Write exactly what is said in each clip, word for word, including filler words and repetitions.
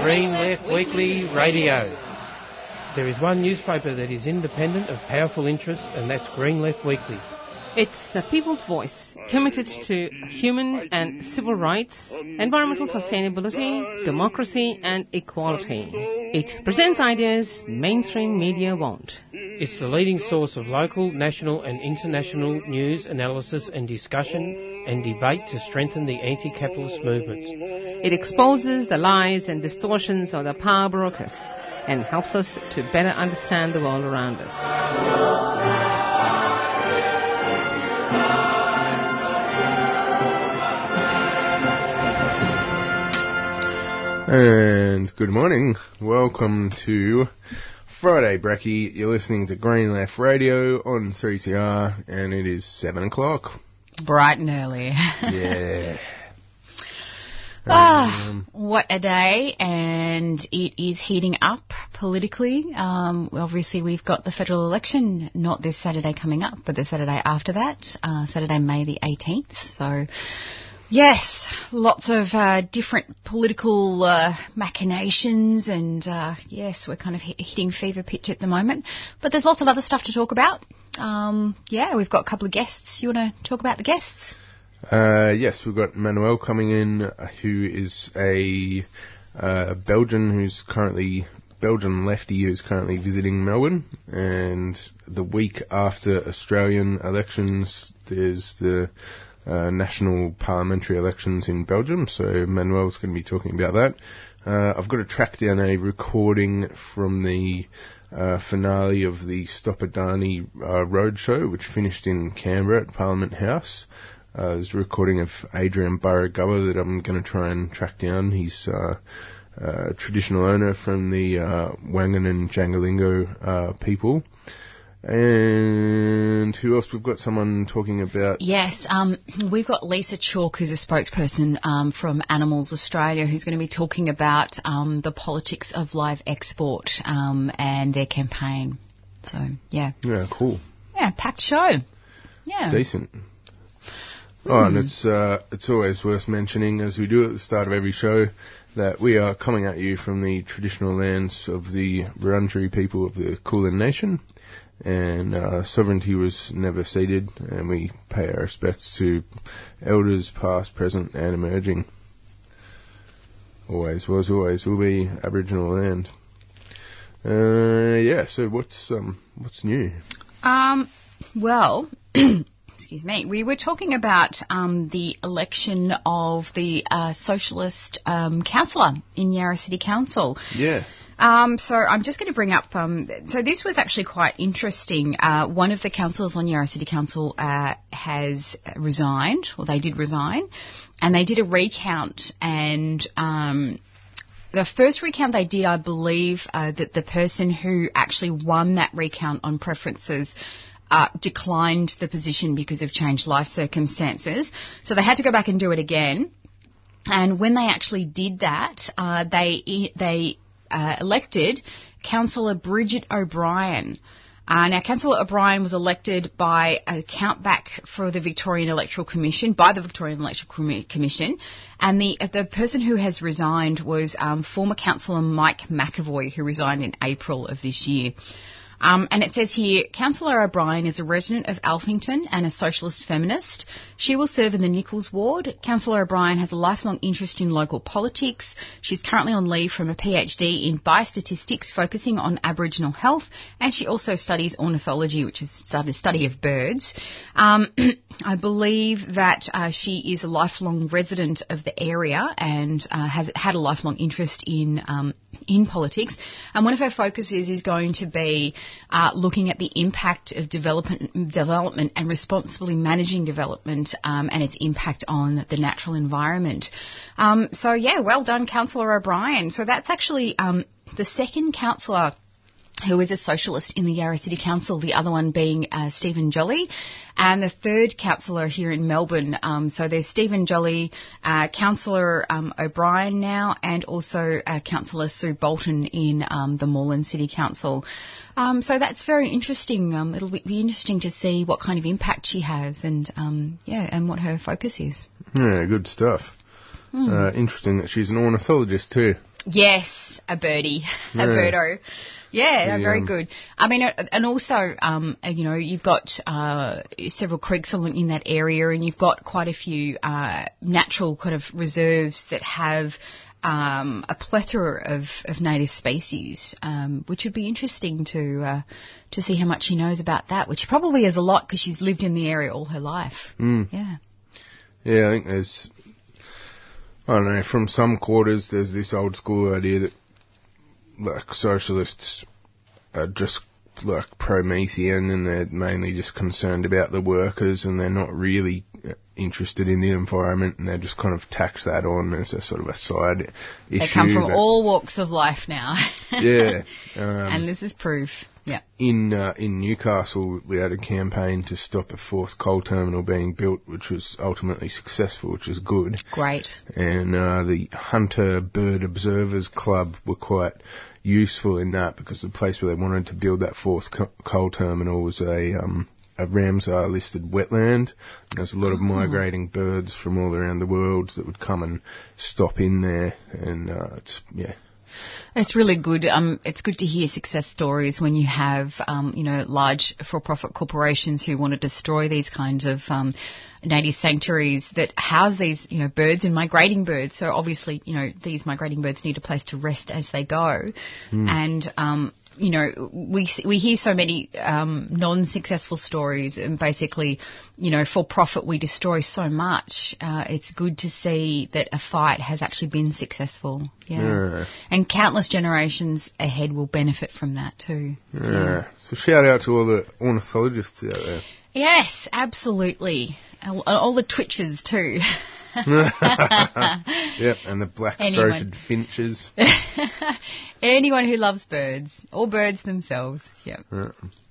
Green Left Weekly Radio. There is one newspaper that is independent of powerful interests, and that's Green Left Weekly. It's a people's voice, committed to human and civil rights, environmental sustainability, democracy and equality. It presents ideas mainstream media won't. It's the leading source of local, national and international news, analysis and discussion and debate to strengthen the anti-capitalist movements. It exposes the lies and distortions of the power brokers and helps us to better understand the world around us. And good morning. Welcome to Friday Brekkie. You're listening to Green Left Radio on three C R, and it is seven o'clock. Bright and early. Yeah. Ah, um, what a day, and it is heating up politically. Um, obviously, we've got the federal election, not this Saturday coming up, but the Saturday after that, uh, Saturday, May the eighteenth. So, yes, lots of uh, different political uh, machinations, and uh, yes, we're kind of hit, hitting fever pitch at the moment. But there's lots of other stuff to talk about. Um, yeah, we've got a couple of guests. You want to talk about the guests? Uh, yes, we've got Manuel coming in, who is a uh, Belgian who's currently, Belgian lefty who's currently visiting Melbourne. And the week after Australian elections, there's the uh, national parliamentary elections in Belgium. So Manuel's going to be talking about that. Uh, I've got to track down a recording from the uh, finale of the Stop Adani uh, roadshow, which finished in Canberra at Parliament House. Uh, there's a recording of Adrian Burragubba that I'm going to try and track down. He's uh, a traditional owner from the uh, Wangan and Jangalingo uh, people. And who else? We've got someone talking about... Yes, um, we've got Lisa Chalk, who's a spokesperson um, from Animals Australia, who's going to be talking about um, the politics of live export um, and their campaign. So, yeah. Yeah, cool. Yeah, packed show. Yeah. Decent. Oh, and it's uh, it's always worth mentioning, as we do at the start of every show, that we are coming at you from the traditional lands of the Wurundjeri people of the Kulin Nation, and uh, sovereignty was never ceded, and we pay our respects to elders past, present and emerging. Always was, always will be Aboriginal land. Uh, yeah, so what's um what's new? Um, well... Excuse me. We were talking about um, the election of the uh, Socialist um, councillor in Yarra City Council. Yes. Um, so I'm just going to bring up... Um, so this was actually quite interesting. Uh, one of the councillors on Yarra City Council uh, has resigned, or they did resign, and they did a recount, and... Um, The first recount they did, I believe, uh, that the person who actually won that recount on preferences uh, declined the position because of changed life circumstances. So they had to go back and do it again. And when they actually did that, uh, they they uh, elected Councillor Bridget O'Brien. Uh, now, Councillor O'Brien was elected by a countback for the Victorian Electoral Commission, by the Victorian Electoral Commission, and the the person who has resigned was um, former Councillor Mike McAvoy, who resigned in April of this year. Um, and it says here, Councillor O'Brien is a resident of Alphington and a socialist feminist. She will serve in the Nichols ward. Councillor O'Brien has a lifelong interest in local politics. She's currently on leave from a PhD in biostatistics focusing on Aboriginal health, and she also studies ornithology, which is the study of birds. Um, I believe that uh, she is a lifelong resident of the area and uh, has had a lifelong interest in um, in politics. And one of her focuses is going to be uh, looking at the impact of development, development and responsibly managing development um, and its impact on the natural environment. Um, so, yeah, well done, Councillor O'Brien. So that's actually um, the second councillor who is a socialist in the Yarra City Council, the other one being uh, Stephen Jolly, and the third councillor here in Melbourne. Um, so there's Stephen Jolly, uh, Councillor um, O'Brien now, and also uh, Councillor Sue Bolton in um, the Moreland City Council. Um, so that's very interesting. Um, it'll be interesting to see what kind of impact she has and, um, yeah, and what her focus is. Yeah, good stuff. Mm. Uh, interesting that she's an ornithologist too. Yes, a birdie, a Yeah. birdo. Yeah, no, The, very um, good. I mean, uh, and also, um, uh, you know, you've got uh, several creeks along in that area, and you've got quite a few uh, natural kind of reserves that have um, a plethora of, of native species, um, which would be interesting to uh, to see how much she knows about that. Which probably is a lot because she's lived in the area all her life. Mm. Yeah. Yeah, I think there's, I don't know, from some quarters there's this old school idea that, like, socialists are just, like, Promethean and they're mainly just concerned about the workers and they're not really interested in the environment and they just kind of tax that on as a sort of a side issue. They come from all walks of life now. Yeah. Um, and this is proof. Yeah. In uh, in Newcastle, we had a campaign to stop a fourth coal terminal being built, which was ultimately successful, which is good. Great. And uh, the Hunter Bird Observers Club were quite useful in that because the place where they wanted to build that fourth co- coal terminal was a um, a Ramsar listed wetland. There's a lot of Oh. migrating birds from all around the world that would come and stop in there, and uh, it's yeah. It's really good. Um, it's good to hear success stories when you have, um, you know, large for-profit corporations who want to destroy these kinds of um, native sanctuaries that house these, you know, birds and migrating birds. So obviously, you know, these migrating birds need a place to rest as they go, Mm. and um, you know, we we hear so many um, non-successful stories, and basically, you know, for profit we destroy so much. Uh, it's good to see that a fight has actually been successful. Yeah. Yeah. And countless generations ahead will benefit from that too. Yeah. So shout out to all the ornithologists out there. Yes, absolutely. All, all the twitches too. Yep, and the black-throated finches. Anyone who loves birds, or birds themselves. Yep. Right.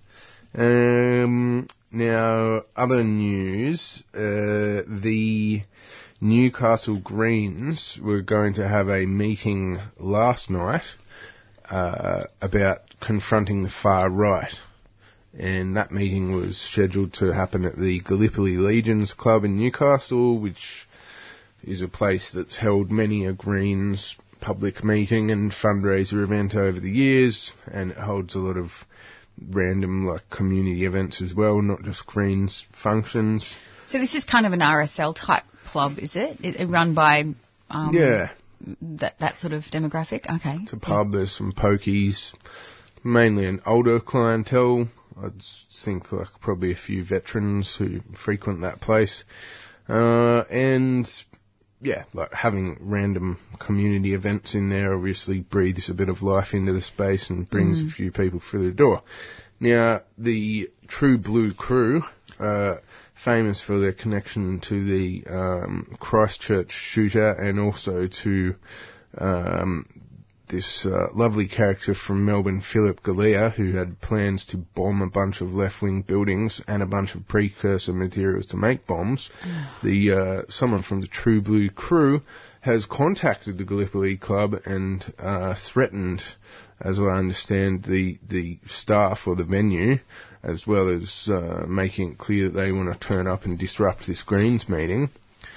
Um, now, other news. Uh, the Newcastle Greens were going to have a meeting last night uh, about confronting the far right. And that meeting was scheduled to happen at the Gallipoli Legions Club in Newcastle, which is a place that's held many a Greens public meeting and fundraiser event over the years, and it holds a lot of random, like, community events as well, not just Greens functions. So this is kind of an R S L type club, is it? Is it run by um, Yeah. that that sort of demographic? Okay. It's a pub, there's some pokies, mainly an older clientele. I'd think like probably a few veterans who frequent that place. Uh, and yeah, like having random community events in there obviously breathes a bit of life into the space and brings Mm. a few people through the door. Now, the True Blue crew, uh, famous for their connection to the um, Christchurch shooter and also to um, this uh, lovely character from Melbourne, Philip Galea, who had plans to bomb a bunch of left-wing buildings and a bunch of precursor materials to make bombs. The uh, someone from the True Blue crew has contacted the Gallipoli Club and uh, threatened, as I understand, the the staff or the venue, as well as uh, making it clear that they want to turn up and disrupt this Greens meeting.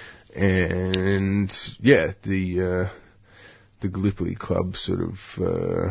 And yeah, the uh, the Gallipoli Club sort of uh,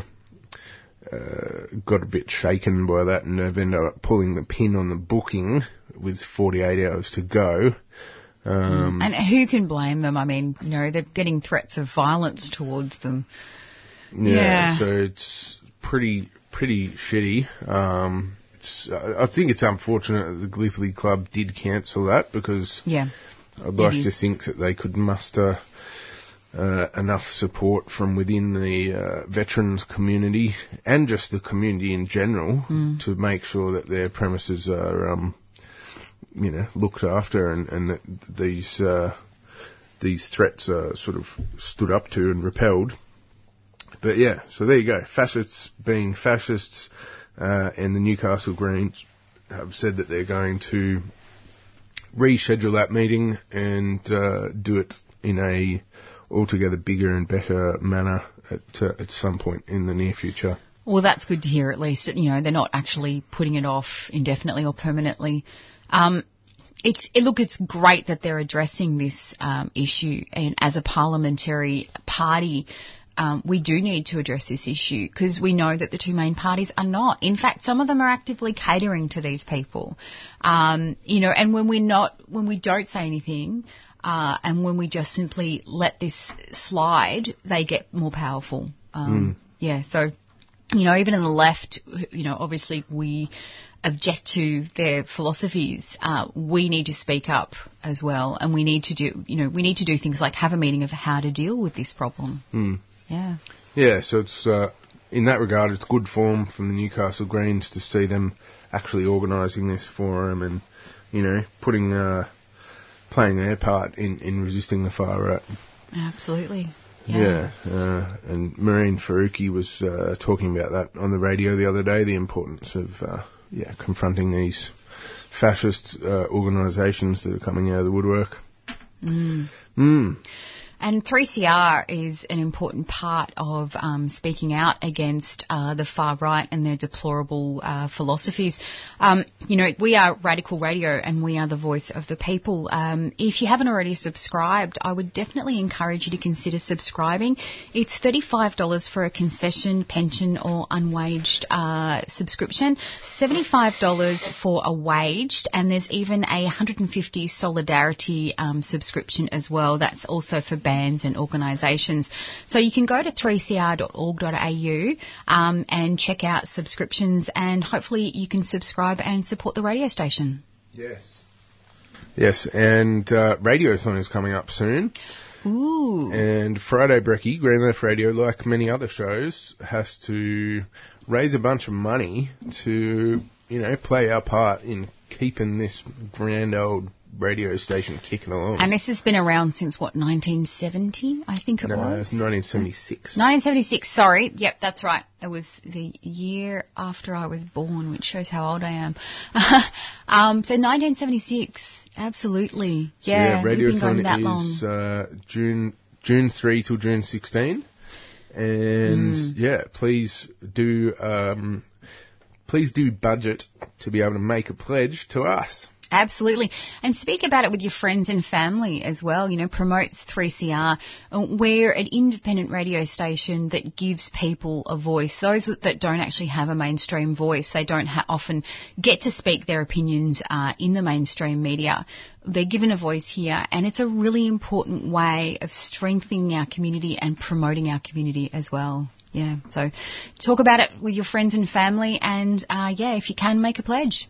uh, got a bit shaken by that, and they've ended up pulling the pin on the booking with forty-eight hours to go. Um, And who can blame them? I mean, you know, they're getting threats of violence towards them. yeah, Yeah. so it's pretty pretty shitty. Um, it's, I I think it's unfortunate that the Gallipoli Club did cancel that, because Yeah. I'd like It to is. think that they could muster uh, enough support from within the uh, veterans community and just the community in general Mm. to make sure that their premises are, um, you know, looked after, and, and that these uh, these threats are sort of stood up to and repelled. But yeah, so there you go. Fascists being fascists, uh, and the Newcastle Greens have said that they're going to reschedule that meeting and uh, do it in a altogether bigger and better manner at uh, at some point in the near future. Well, that's good to hear. At least, you know, they're not actually putting it off indefinitely or permanently. Um, it's it, look, it's great that they're addressing this um, issue, and as a parliamentary party, um, we do need to address this issue because we know that the two main parties are not. In fact, some of them are actively catering to these people. Um, you know, and when we're not, when we don't say anything, uh, and when we just simply let this slide, they get more powerful. Um, mm. Yeah, so, you know, even in the left, you know, obviously we object to their philosophies. Uh, we need to speak up as well, and we need to do, you know, we need to do things like have a meeting of how to deal with this problem. Mm. Yeah. Yeah, so it's, uh, in that regard, it's good form from the Newcastle Greens to see them actually organising this forum and, you know, putting, uh, playing their part in, in resisting the far right. Absolutely. Yeah, yeah uh, and Marine Faruqi was uh, talking about that on the radio the other day, the importance of uh, yeah confronting these fascist uh, organisations that are coming out of the woodwork. Mm. Mm. And three C R is an important part of um, speaking out against uh, the far right and their deplorable uh, philosophies. Um, you know, we are Radical Radio and we are the voice of the people. Um, if you haven't already subscribed, I would definitely encourage you to consider subscribing. It's thirty-five dollars for a concession, pension or unwaged uh, subscription, seventy-five dollars for a waged, and there's even a one hundred fifty dollars solidarity um, subscription as well. That's also for bands and organisations. So you can go to three c r dot org dot a u um, and check out subscriptions, and hopefully you can subscribe and support the radio station. Yes. Yes, and uh, Radiothon is coming up soon. Ooh. And Friday Brekkie, Green Left Radio, like many other shows, has to raise a bunch of money to, you know, play our part in keeping this grand old radio station kicking along. And this has been around since, what, nineteen seventy, I think it no, was? No, it's nineteen seventy-six. nineteen seventy-six, sorry. Yep, that's right. It was the year after I was born, which shows how old I am. um, so nineteen seventy-six, absolutely. Yeah, yeah we've been going that is long. Uh, June, June third till June sixteenth. And, mm. yeah, please do... Um, Please do budget to be able to make a pledge to us. Absolutely. And speak about it with your friends and family as well. You know, promotes three C R. We're an independent radio station that gives people a voice. Those that don't actually have a mainstream voice, they don't ha- often get to speak their opinions uh, in the mainstream media. They're given a voice here, and it's a really important way of strengthening our community and promoting our community as well. Yeah, so talk about it with your friends and family, and, uh, yeah, if you can, make a pledge.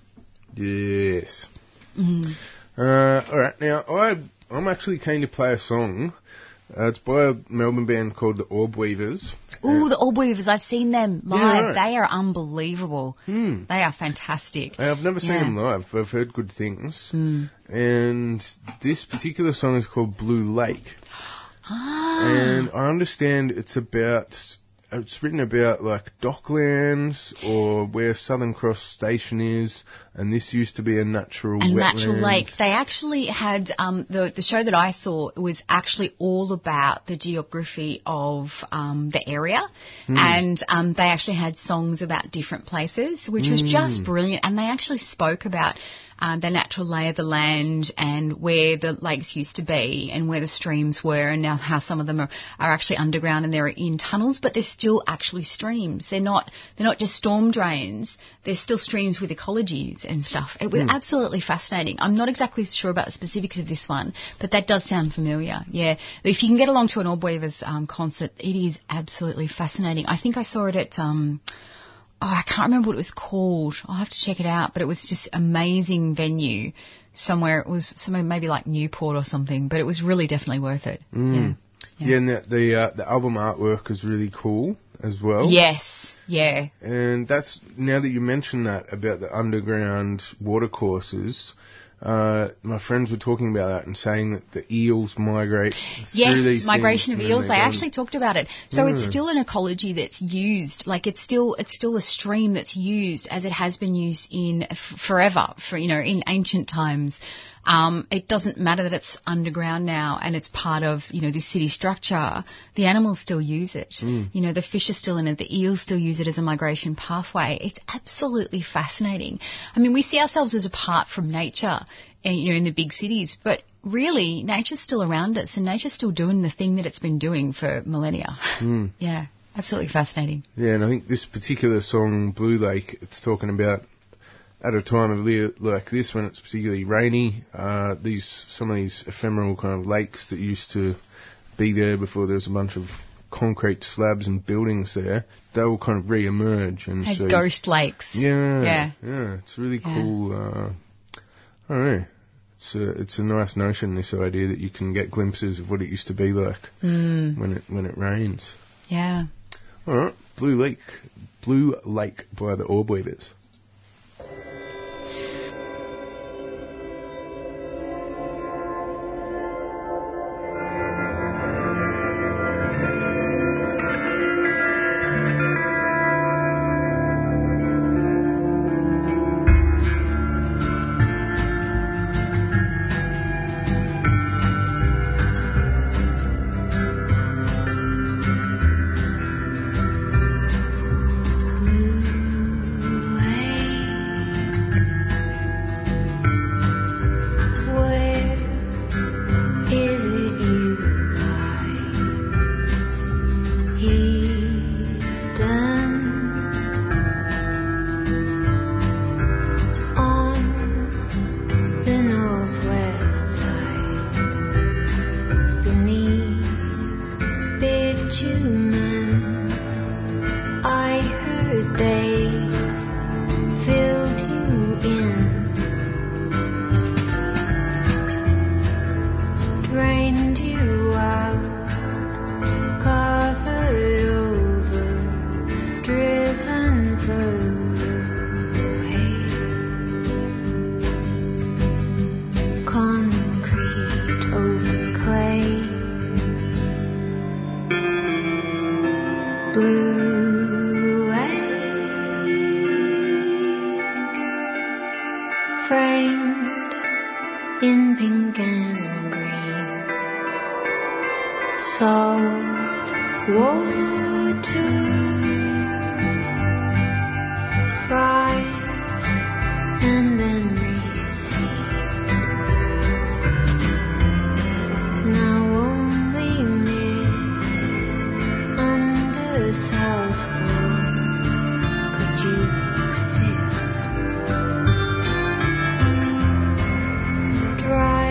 Yes. Mm. Uh, all right, now, I, I'm actually keen to play a song. Uh, it's by a Melbourne band called the Orb Weavers. Ooh, the Orb Weavers, I've seen them live. Yeah, right. They are unbelievable. Mm. They are fantastic. I've never seen yeah. them live, but I've heard good things. Mm. And this particular song is called Blue Lake. Ah. And I understand it's about... It's written about, like, Docklands or where Southern Cross Station is, and this used to be a natural a wetland. natural lake. They actually had, um, the the show that I saw was actually all about the geography of um, the area, mm. and um, they actually had songs about different places, which mm. was just brilliant, and they actually spoke about Uh, the natural lay of the land and where the lakes used to be and where the streams were, and now how some of them are, are actually underground and they're in tunnels, but they're still actually streams. They're not they're not just storm drains. They're still streams with ecologies and stuff. It was mm. absolutely fascinating. I'm not exactly sure about the specifics of this one, but that does sound familiar. Yeah, if you can get along to an Orb Weavers um, concert, it is absolutely fascinating. I think I saw it at. Um, Oh, I can't remember what it was called. I'll have to check it out. But it was just amazing venue somewhere. It was somewhere maybe like Newport or something. But it was really definitely worth it. Mm. Yeah. Yeah, yeah, and the the, uh, the album artwork is really cool as well. Yes, yeah. And that's, now that you mention that about the underground watercourses, uh, my friends were talking about that and saying that the eels migrate yes, through these migration of eels. They gone. actually talked about it. So mm. it's still an ecology that's used, like it's still it's still a stream that's used as it has been used in f- forever, for you know, in ancient times. Um, it doesn't matter that it's underground now and it's part of, you know, this city structure. The animals still use it. Mm. You know, the fish are still in it. The eels still use it as a migration pathway. It's absolutely fascinating. I mean, we see ourselves as apart from nature uh, you know, in the big cities. But really, nature's still around us, and nature's still doing the thing that it's been doing for millennia. Mm. Yeah, absolutely fascinating. Yeah, and I think this particular song, Blue Lake, it's talking about at a time of year like this when it's particularly rainy, uh, these some of these ephemeral kind of lakes that used to be there before there was a bunch of concrete slabs and buildings there, they will kind of re-emerge. And As so, ghost lakes. Yeah, Yeah. yeah, it's really Yeah. cool. Uh, I don't know. It's a, it's a nice notion, this idea that you can get glimpses of what it used to be like Mm. when it when it rains. Yeah. All right, Blue Lake, Blue Lake by the Orb Weavers.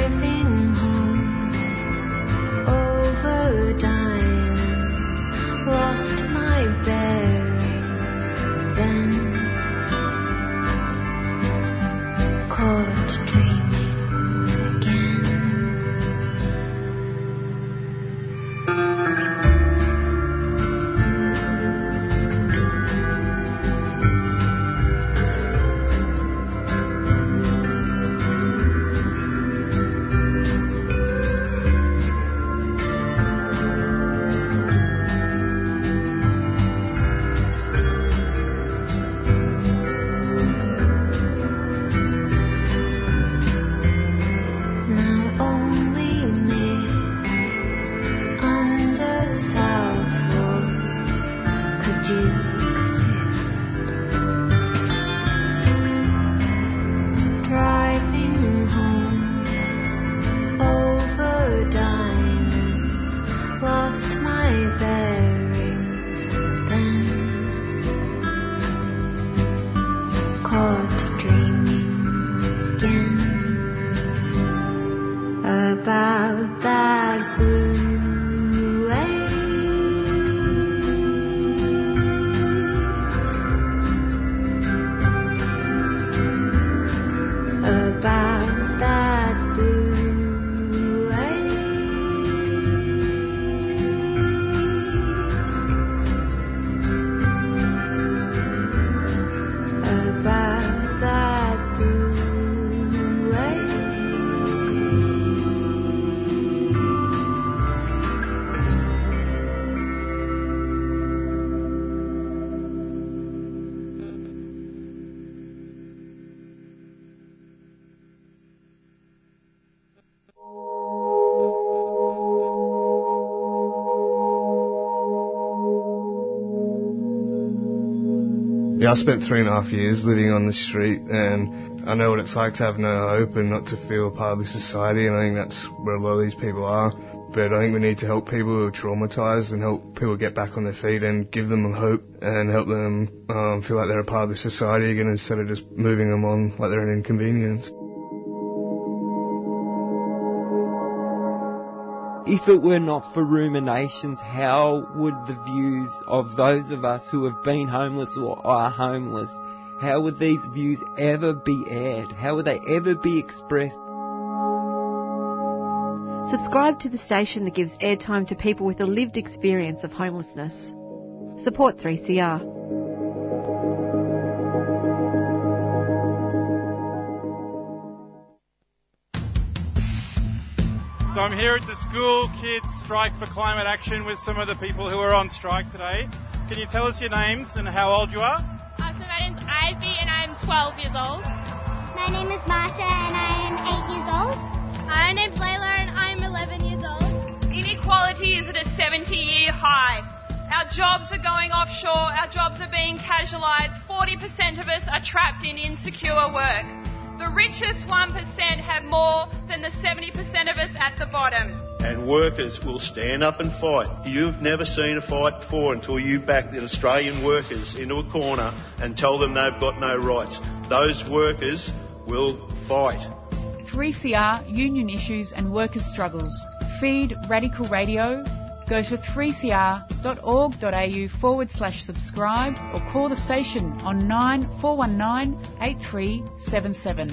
Driving home over Diamond Yeah, I spent three and a half years living on the street, and I know what it's like to have no hope and not to feel part of the society, and I think that's where a lot of these people are. But I think we need to help people who are traumatised and help people get back on their feet and give them hope and help them um, feel like they're a part of the society again instead of just moving them on like they're an inconvenience. If it were not for ruminations, how would the views of those of us who have been homeless or are homeless, how would these views ever be aired? How would they ever be expressed? Subscribe to the station that gives airtime to people with a lived experience of homelessness. Support three C R. So I'm here at the School Kids Strike for Climate Action with some of the people who are on strike today. Can you tell us your names and how old you are? Uh, so my name's Ivy and I'm twelve years old. My name is Marta and I am eight years old. My name's Layla and I'm eleven years old. Inequality is at a seventy-year high. Our jobs are going offshore. Our jobs are being casualised. forty percent of us are trapped in insecure work. The richest one percent have more than the seventy percent of us at the bottom. And workers will stand up and fight. You've never seen a fight before until you back the Australian workers into a corner and tell them they've got no rights. Those workers will fight. three C R, Union Issues and Workers' Struggles. Feed Radical Radio. Go to three c r dot org dot a u forward slash subscribe or call the station on nine four one nine eight three seven seven.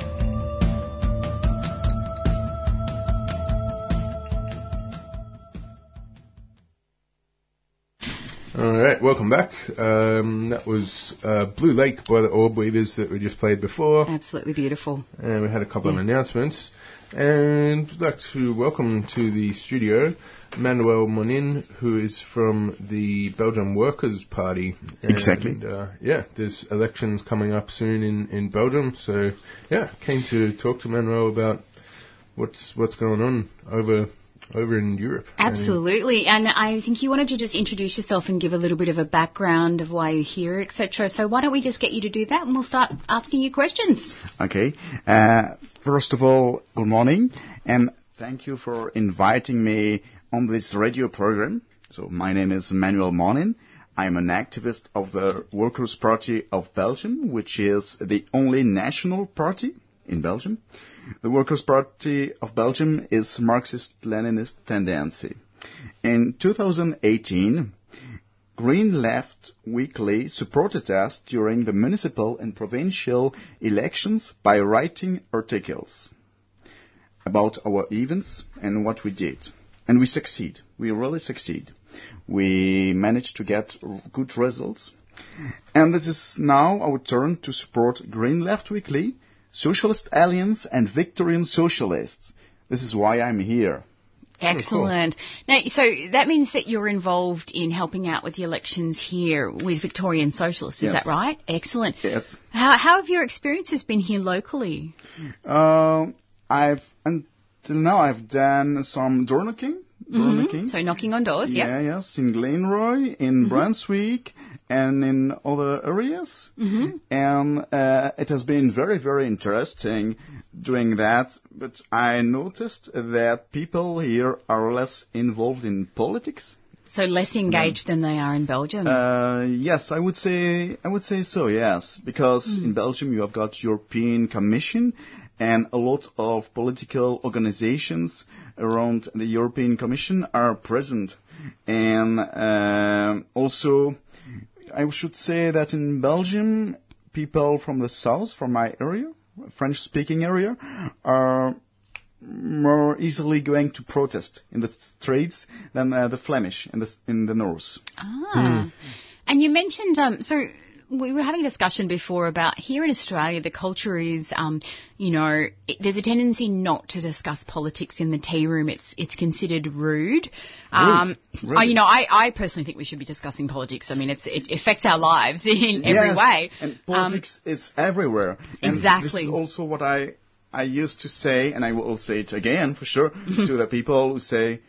Alright, welcome back. Um, that was uh, Blue Lake by the Orb Weavers that we just played before. Absolutely beautiful. And we had a couple yeah. of announcements. And I'd like to welcome to the studio Manuel Monin, who is from the Belgian Workers' Party. And, exactly. Uh, yeah, there's elections coming up soon in, in Belgium, so yeah, keen to talk to Manuel about what's what's going on over over in Europe. Absolutely, and I think you wanted to just introduce yourself and give a little bit of a background of why you're here, et cetera. So why don't we just get you to do that, and we'll start asking you questions. Okay. Uh, first of all, good morning, and thank you for inviting me on this radio program. So my name is Manuel Monin. I'm an activist of the Workers' Party of Belgium, which is the only national party in Belgium. The Workers' Party of Belgium is Marxist-Leninist tendency. In two thousand eighteen, Green Left Weekly supported us during the municipal and provincial elections by writing articles about our events and what we did. And we succeed. We really succeed. We managed to get good results. And this is now our turn to support Green Left Weekly, Socialist Alliance and Victorian Socialists. This is why I'm here. Excellent. Now, so that means that you're involved in helping out with the elections here with Victorian Socialists, is yes. that right? Excellent. Yes. How, how have your experiences been here locally? Uh, I've until now I've done some door knocking. Door Mm-hmm. knocking. So knocking on doors, yeah. yeah. Yes, in Glenroy, in mm-hmm. Brunswick, and in other areas. Mm-hmm. And uh, it has been very, very interesting doing that. But I noticed that people here are less involved in politics. So less engaged than they are in Belgium. Uh, yes, I would say I would say so. Yes, because mm. in Belgium you have got European Commission. And a lot of political organizations around the European Commission are present. And uh, also, I should say that in Belgium, people from the south, from my area, French-speaking area, are more easily going to protest in the streets than uh, the Flemish in the in the north. Ah, mm. And you mentioned um, so. We were having a discussion before about here in Australia, the culture is, um, you know, it, there's a tendency not to discuss politics in the tea room. It's it's considered rude. Um, rude. I, you know, I, I personally think we should be discussing politics. I mean, it's, it affects our lives in every yes, way. And politics um, is everywhere. And exactly. This is also what I, I used to say, and I will say it again for sure, to the people who say,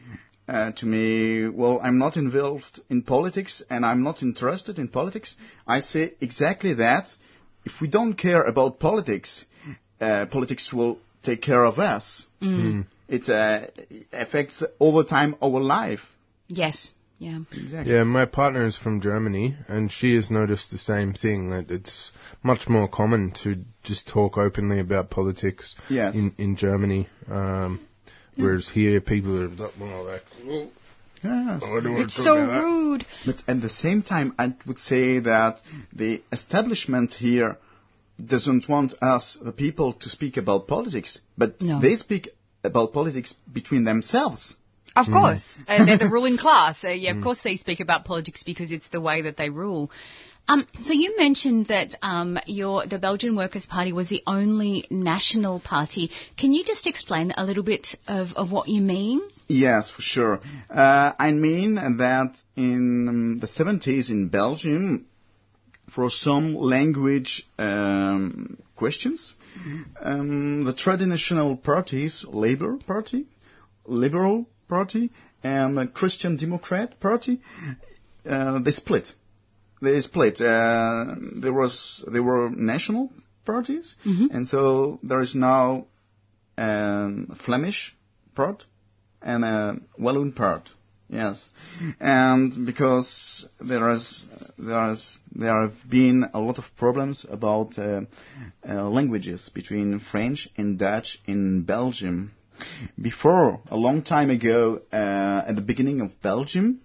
uh, to me, well, I'm not involved in politics and I'm not interested in politics, I say exactly that. If we don't care about politics, uh, politics will take care of us. Mm. Mm. It uh, affects over time our life. Yes. Yeah. Exactly. Yeah, my partner is from Germany, and she has noticed the same thing, that it's much more common to just talk openly about politics yes. in, in Germany, um, whereas here people are well, like, well, yes. It's so rude. But at the same time, I would say that the establishment here doesn't want us, the people, to speak about politics, but no. they speak about politics between themselves. Of course. Mm. uh, they're the ruling class. Uh, yeah, of mm. course they speak about politics because it's the way that they rule. Um, so you mentioned that um, your, the Belgian Workers' Party was the only national party. Can you just explain a little bit of, of what you mean? Yes, for sure. Uh, I mean that in um, the seventies in Belgium, for some language um, questions, um, the traditional parties, Labour Party, Liberal Party, and the Christian Democrat Party, uh, they split. They split. Uh, there was there were national parties, mm-hmm. and so there is now a Flemish part and a Walloon part. Yes, and because there is there is there have been a lot of problems about uh, uh, languages between French and Dutch in Belgium. Before, a long time ago, uh, at the beginning of Belgium,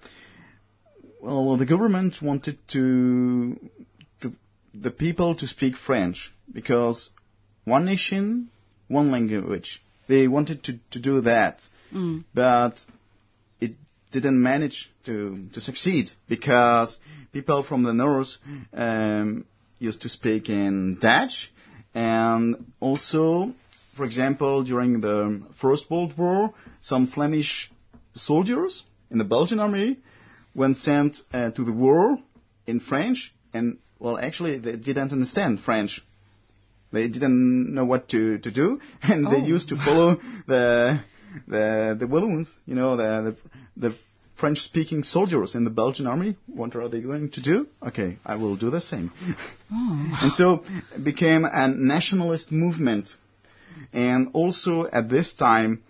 well, the government wanted to, to the people to speak French because one nation, one language. They wanted to, to do that, mm. but it didn't manage to, to succeed because people from the north um, used to speak in Dutch, and also, for example, during the First World War, some Flemish soldiers in the Belgian army were sent uh, to the war in French, and, well, actually, they didn't understand French. They didn't know what to, to do, and oh. they used to follow the the the Walloons, you know, the the, the French-speaking soldiers in the Belgian army. What are they going to do? Okay, I will do the same. Oh. And so it became a nationalist movement. And also at this time,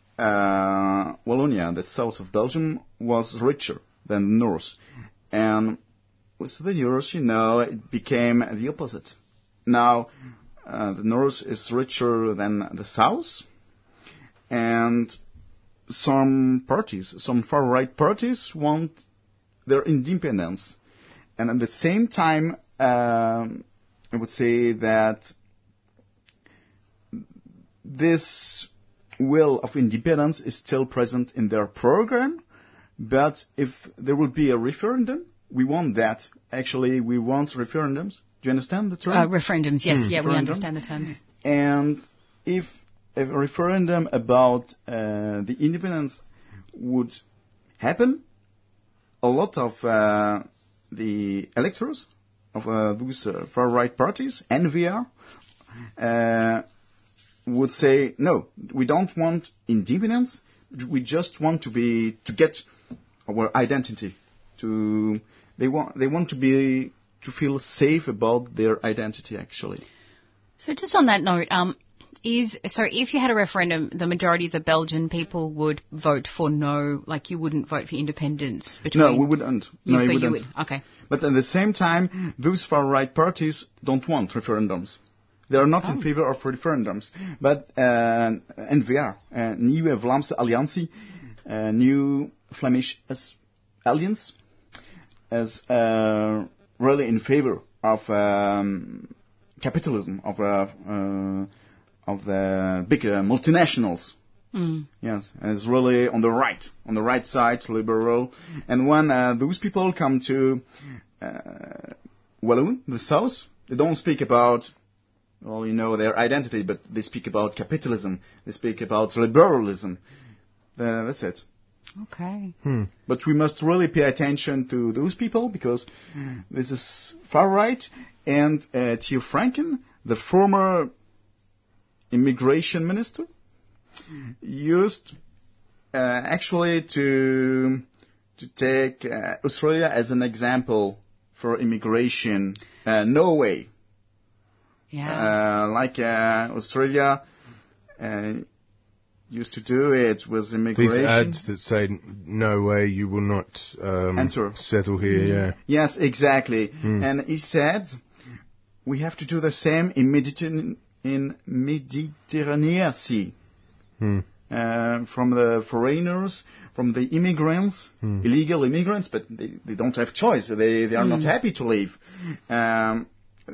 uh, Wallonia, the south of Belgium, was richer than the north. And with the years, you know, it became the opposite. Now, uh, the north is richer than the south, and some parties, some far-right parties, want their independence. And at the same time, um, I would say that this will of independence is still present in their program, but if there will be a referendum, we want that. Actually, we want referendums. Do you understand the term? Uh, referendums, yes, mm. yeah, referendum. we understand the terms. And if a referendum about uh, the independence would happen, a lot of uh, the electors of uh, those uh, far-right parties, N V R, uh, would say, no, we don't want independence, we just want to be, to get our identity. To, they want, they want to be, to feel safe about their identity, actually. So just on that note, um, is, so if you had a referendum, the majority of the Belgian people would vote for no, like you wouldn't vote for independence between... No, we wouldn't. You, no, so wouldn't. you would, okay. But at the same time, those far-right parties don't want referendums. They are not oh. in favor of referendums. But uh, N V R, uh, Nieuwe Vlaamse Alliantie, uh, New Flemish Alliance, is uh, really in favor of um, capitalism, of uh, uh, of the big uh, multinationals. Mm. Yes, and it's really on the right, on the right side, liberal. And when uh, those people come to uh, Walloon, the south, they don't speak about, well, you know, their identity, but they speak about capitalism. They speak about liberalism. Uh, that's it. Okay. Hmm. But we must really pay attention to those people because this is far right. And uh, Theo Franken, the former immigration minister, used uh, actually to to take uh, Australia as an example for immigration. Uh, Norway, yeah, uh, like uh, Australia uh, used to do it with immigration. These ads that say, no way, you will not um, enter, settle here, mm. yeah. Yes, exactly. Mm. And he said, we have to do the same in, Mediterranean, in Mediterranean Sea. Mm. Uh, from the foreigners, from the immigrants, mm. illegal immigrants, but they, they don't have choice. They they are mm. not happy to leave. Um,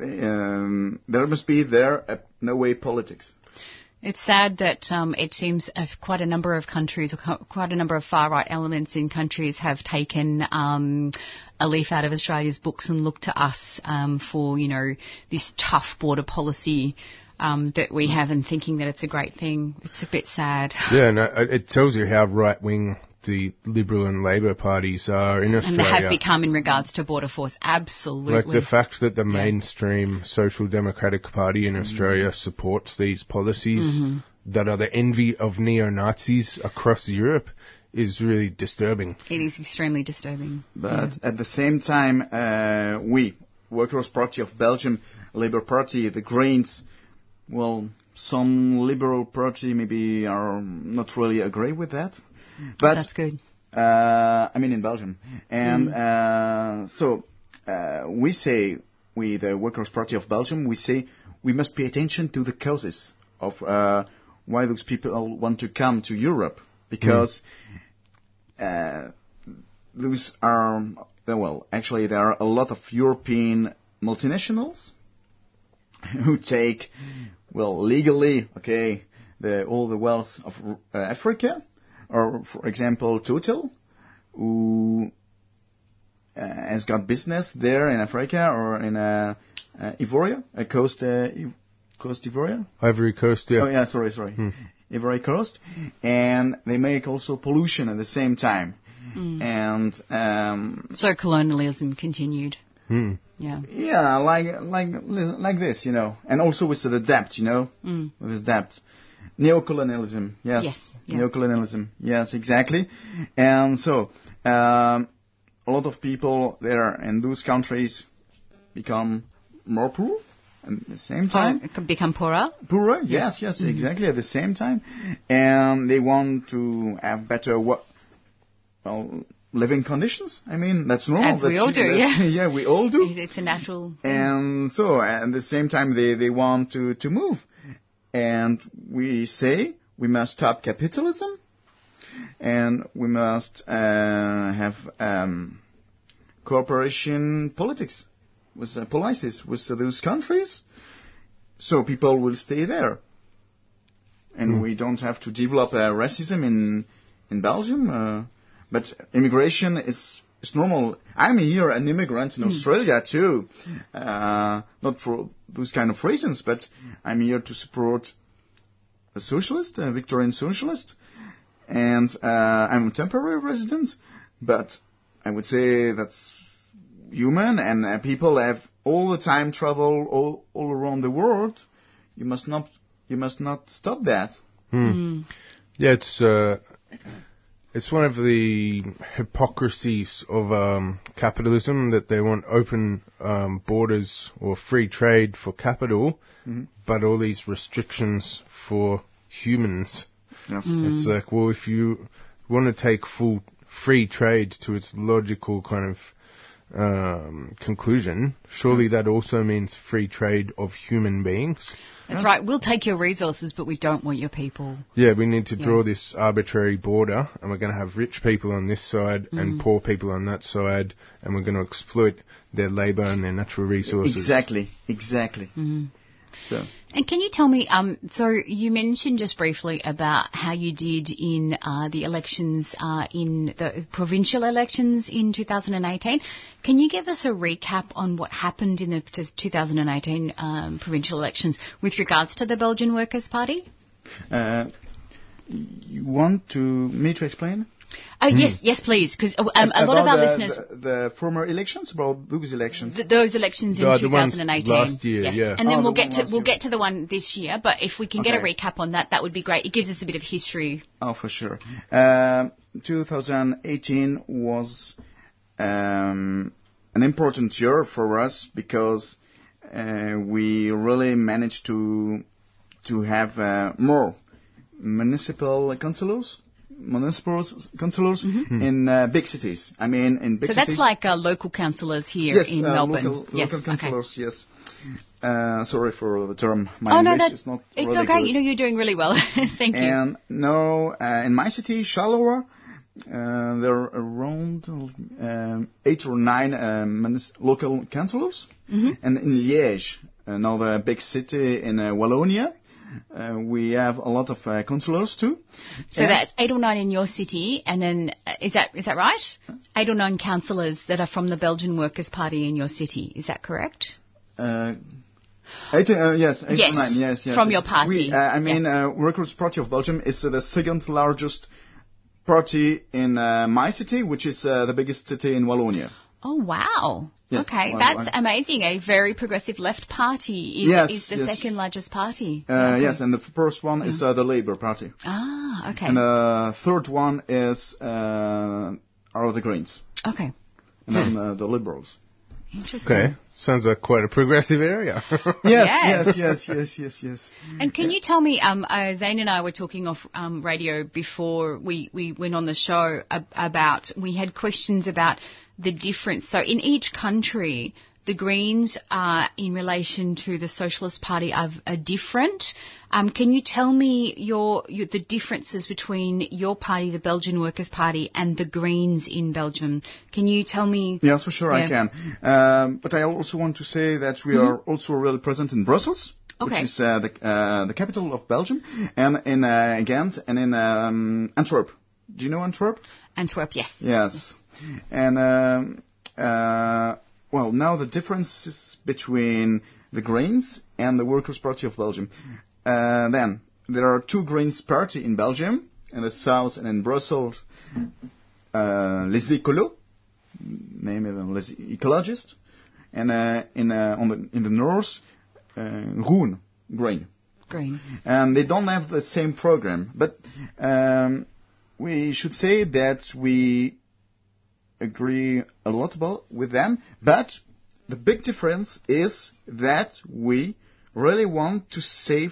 um, there must be there a no way politics. It's sad that um, it seems uh, quite a number of countries, or co- quite a number of far-right elements in countries have taken um, a leaf out of Australia's books and looked to us um, for, you know, this tough border policy um, that we have, and thinking that it's a great thing. It's a bit sad. Yeah, no, it tells you how right-wing the Liberal and Labor parties are in Australia. And they have become in regards to border force, absolutely. Like the fact that the mainstream Social Democratic Party in Australia mm. supports these policies mm-hmm. that are the envy of neo-Nazis across Europe is really disturbing. It is extremely disturbing. But yeah. at the same time, uh, we, Workers' Party of Belgium, Labour Party, the Greens, well, some Liberal Party maybe are not really agree with that. But that's good. Uh, I mean, in Belgium. And mm. uh, so uh, we say, we, the Workers' Party of Belgium, we say we must pay attention to the causes of uh, why those people want to come to Europe. Because mm. uh, those are, well, actually there are a lot of European multinationals who take, well, legally, okay, the, all the wealth of uh, Africa. Or, for example, Total, who uh, has got business there in Africa or in uh, uh, Ivoria, uh, Coast, uh, Coast Ivoria? Ivory Coast, yeah. Oh, yeah, sorry, sorry. Hmm. Ivory Coast. And they make also pollution at the same time. Mm. And um, so colonialism continued. Hmm. Yeah. Yeah, like like like this, you know. And also with the debt, you know, mm. with this debt. Neocolonialism, yes. Yes. Yeah. Neocolonialism, yes, exactly. And so, um, a lot of people there in those countries become more poor at the same time. Oh, it could become poorer? Poorer, yes, yes, mm-hmm. exactly, at the same time. And they want to have better, wo- well, living conditions. I mean, that's normal. As that's, we all do, yeah. Yeah, we all do. It's a natural thing. And so, at the same time, they, they want to, to move. And we say we must stop capitalism, and we must uh, have um, cooperation politics with uh, policies with uh, those countries, so people will stay there, and mm. we don't have to develop uh, racism in in Belgium. Uh, but immigration is is normal. I'm here, an immigrant in mm. Australia too, uh, not for those kind of reasons, but I'm here to support a socialist, a Victorian socialist, and uh, I'm a temporary resident, but I would say that's human, and uh, people have all the time travel all, all around the world. You must not, you must not stop that. Mm. Mm. Yeah, it's uh, it's one of the hypocrisies of um, capitalism that they want open um, borders or free trade for capital, mm-hmm. but all these restrictions for humans. Yes. Mm. It's like, well, if you want to take full free trade to its logical kind of um, conclusion, surely yes. that also means free trade of human beings. That's right. We'll take your resources, but we don't want your people. Yeah, we need to yeah. draw this arbitrary border, and we're going to have rich people on this side mm. and poor people on that side, and we're going to exploit their labour and their natural resources. Exactly, exactly. Mm. So. And can you tell me, um, so you mentioned just briefly about how you did in uh, the elections, uh, in the provincial elections in two thousand eighteen. Can you give us a recap on what happened in the two thousand eighteen um, provincial elections with regards to the Belgian Workers' Party? Uh, you want to me to explain? Oh, mm. yes, yes, please, because um, a lot of our the, listeners... The, the former elections, about those elections? Th- those elections in oh, two thousand eighteen. Last year, yes. yeah. And then oh, we'll the get to we'll year. get to the one this year, but if we can okay. get a recap on that, that would be great. It gives us a bit of history. Oh, for sure. Uh, twenty eighteen was um, an important year for us because uh, we really managed to to have uh, more municipal councillors. Municipal councillors mm-hmm. in uh, big cities. I mean, in big so cities. So that's like uh, local councillors here yes, in uh, Melbourne. Local, yes, local councillors, okay. yes. Uh, sorry for the term. My oh, no, English that, is not it's really okay. good. You know, you're doing really well. Thank you. And no, uh, in my city, Charleroi, uh, there are around um, eight or nine um, munis- local councillors. Mm-hmm. And in Liège, another big city in uh, Wallonia, Uh, we have a lot of uh, councillors too. So and that's eight or nine in your city, and then uh, is that is that right? Eight or nine councillors that are from the Belgian Workers' Party in your city. Is that correct? Uh, eight, uh, yes, eight yes, or nine. Yes, yes. From your party. We, uh, I mean, yeah. uh, Workers' Party of Belgium is uh, the second largest party in uh, my city, which is uh, the biggest city in Wallonia. Oh, wow. Yes, okay, well, that's I, amazing. A very progressive left party is, yes, is the yes. second largest party. Uh, okay. Yes, and the first one yeah. is uh, the Labour Party. Ah, okay. And the third one is uh, are the Greens. Okay. And then uh, the Liberals. Interesting. Okay, sounds like quite a progressive area. yes, yes, yes, yes, yes, yes, yes. And can yeah. you tell me, um, uh, Zane and I were talking off um, radio before we, we went on the show ab- about, we had questions about the difference. So in each country, the Greens are in relation to the Socialist Party are, are different. Um, can you tell me your, your the differences between your party, the Belgian Workers' Party, and the Greens in Belgium? Can you tell me? Yes, for sure yeah. I can. Um, but I also want to say that we mm-hmm. are also really present in Brussels. Okay. Which is uh, the uh, the capital of Belgium, and in uh, Ghent and in um, Antwerp. Do you know Antwerp? Antwerp, yes. Yes. And, um, uh, well, now the differences between the Greens and the Workers' Party of Belgium. Uh, then, there are two Greens party in Belgium, in the south and in Brussels, uh, Les Écolos, name them Les Ecologists, and uh, in, uh, on the, in the north, uh, Groen, Green. Green. And they don't have the same program, but um, we should say that we agree a lot about with them, but the big difference is that we really want to save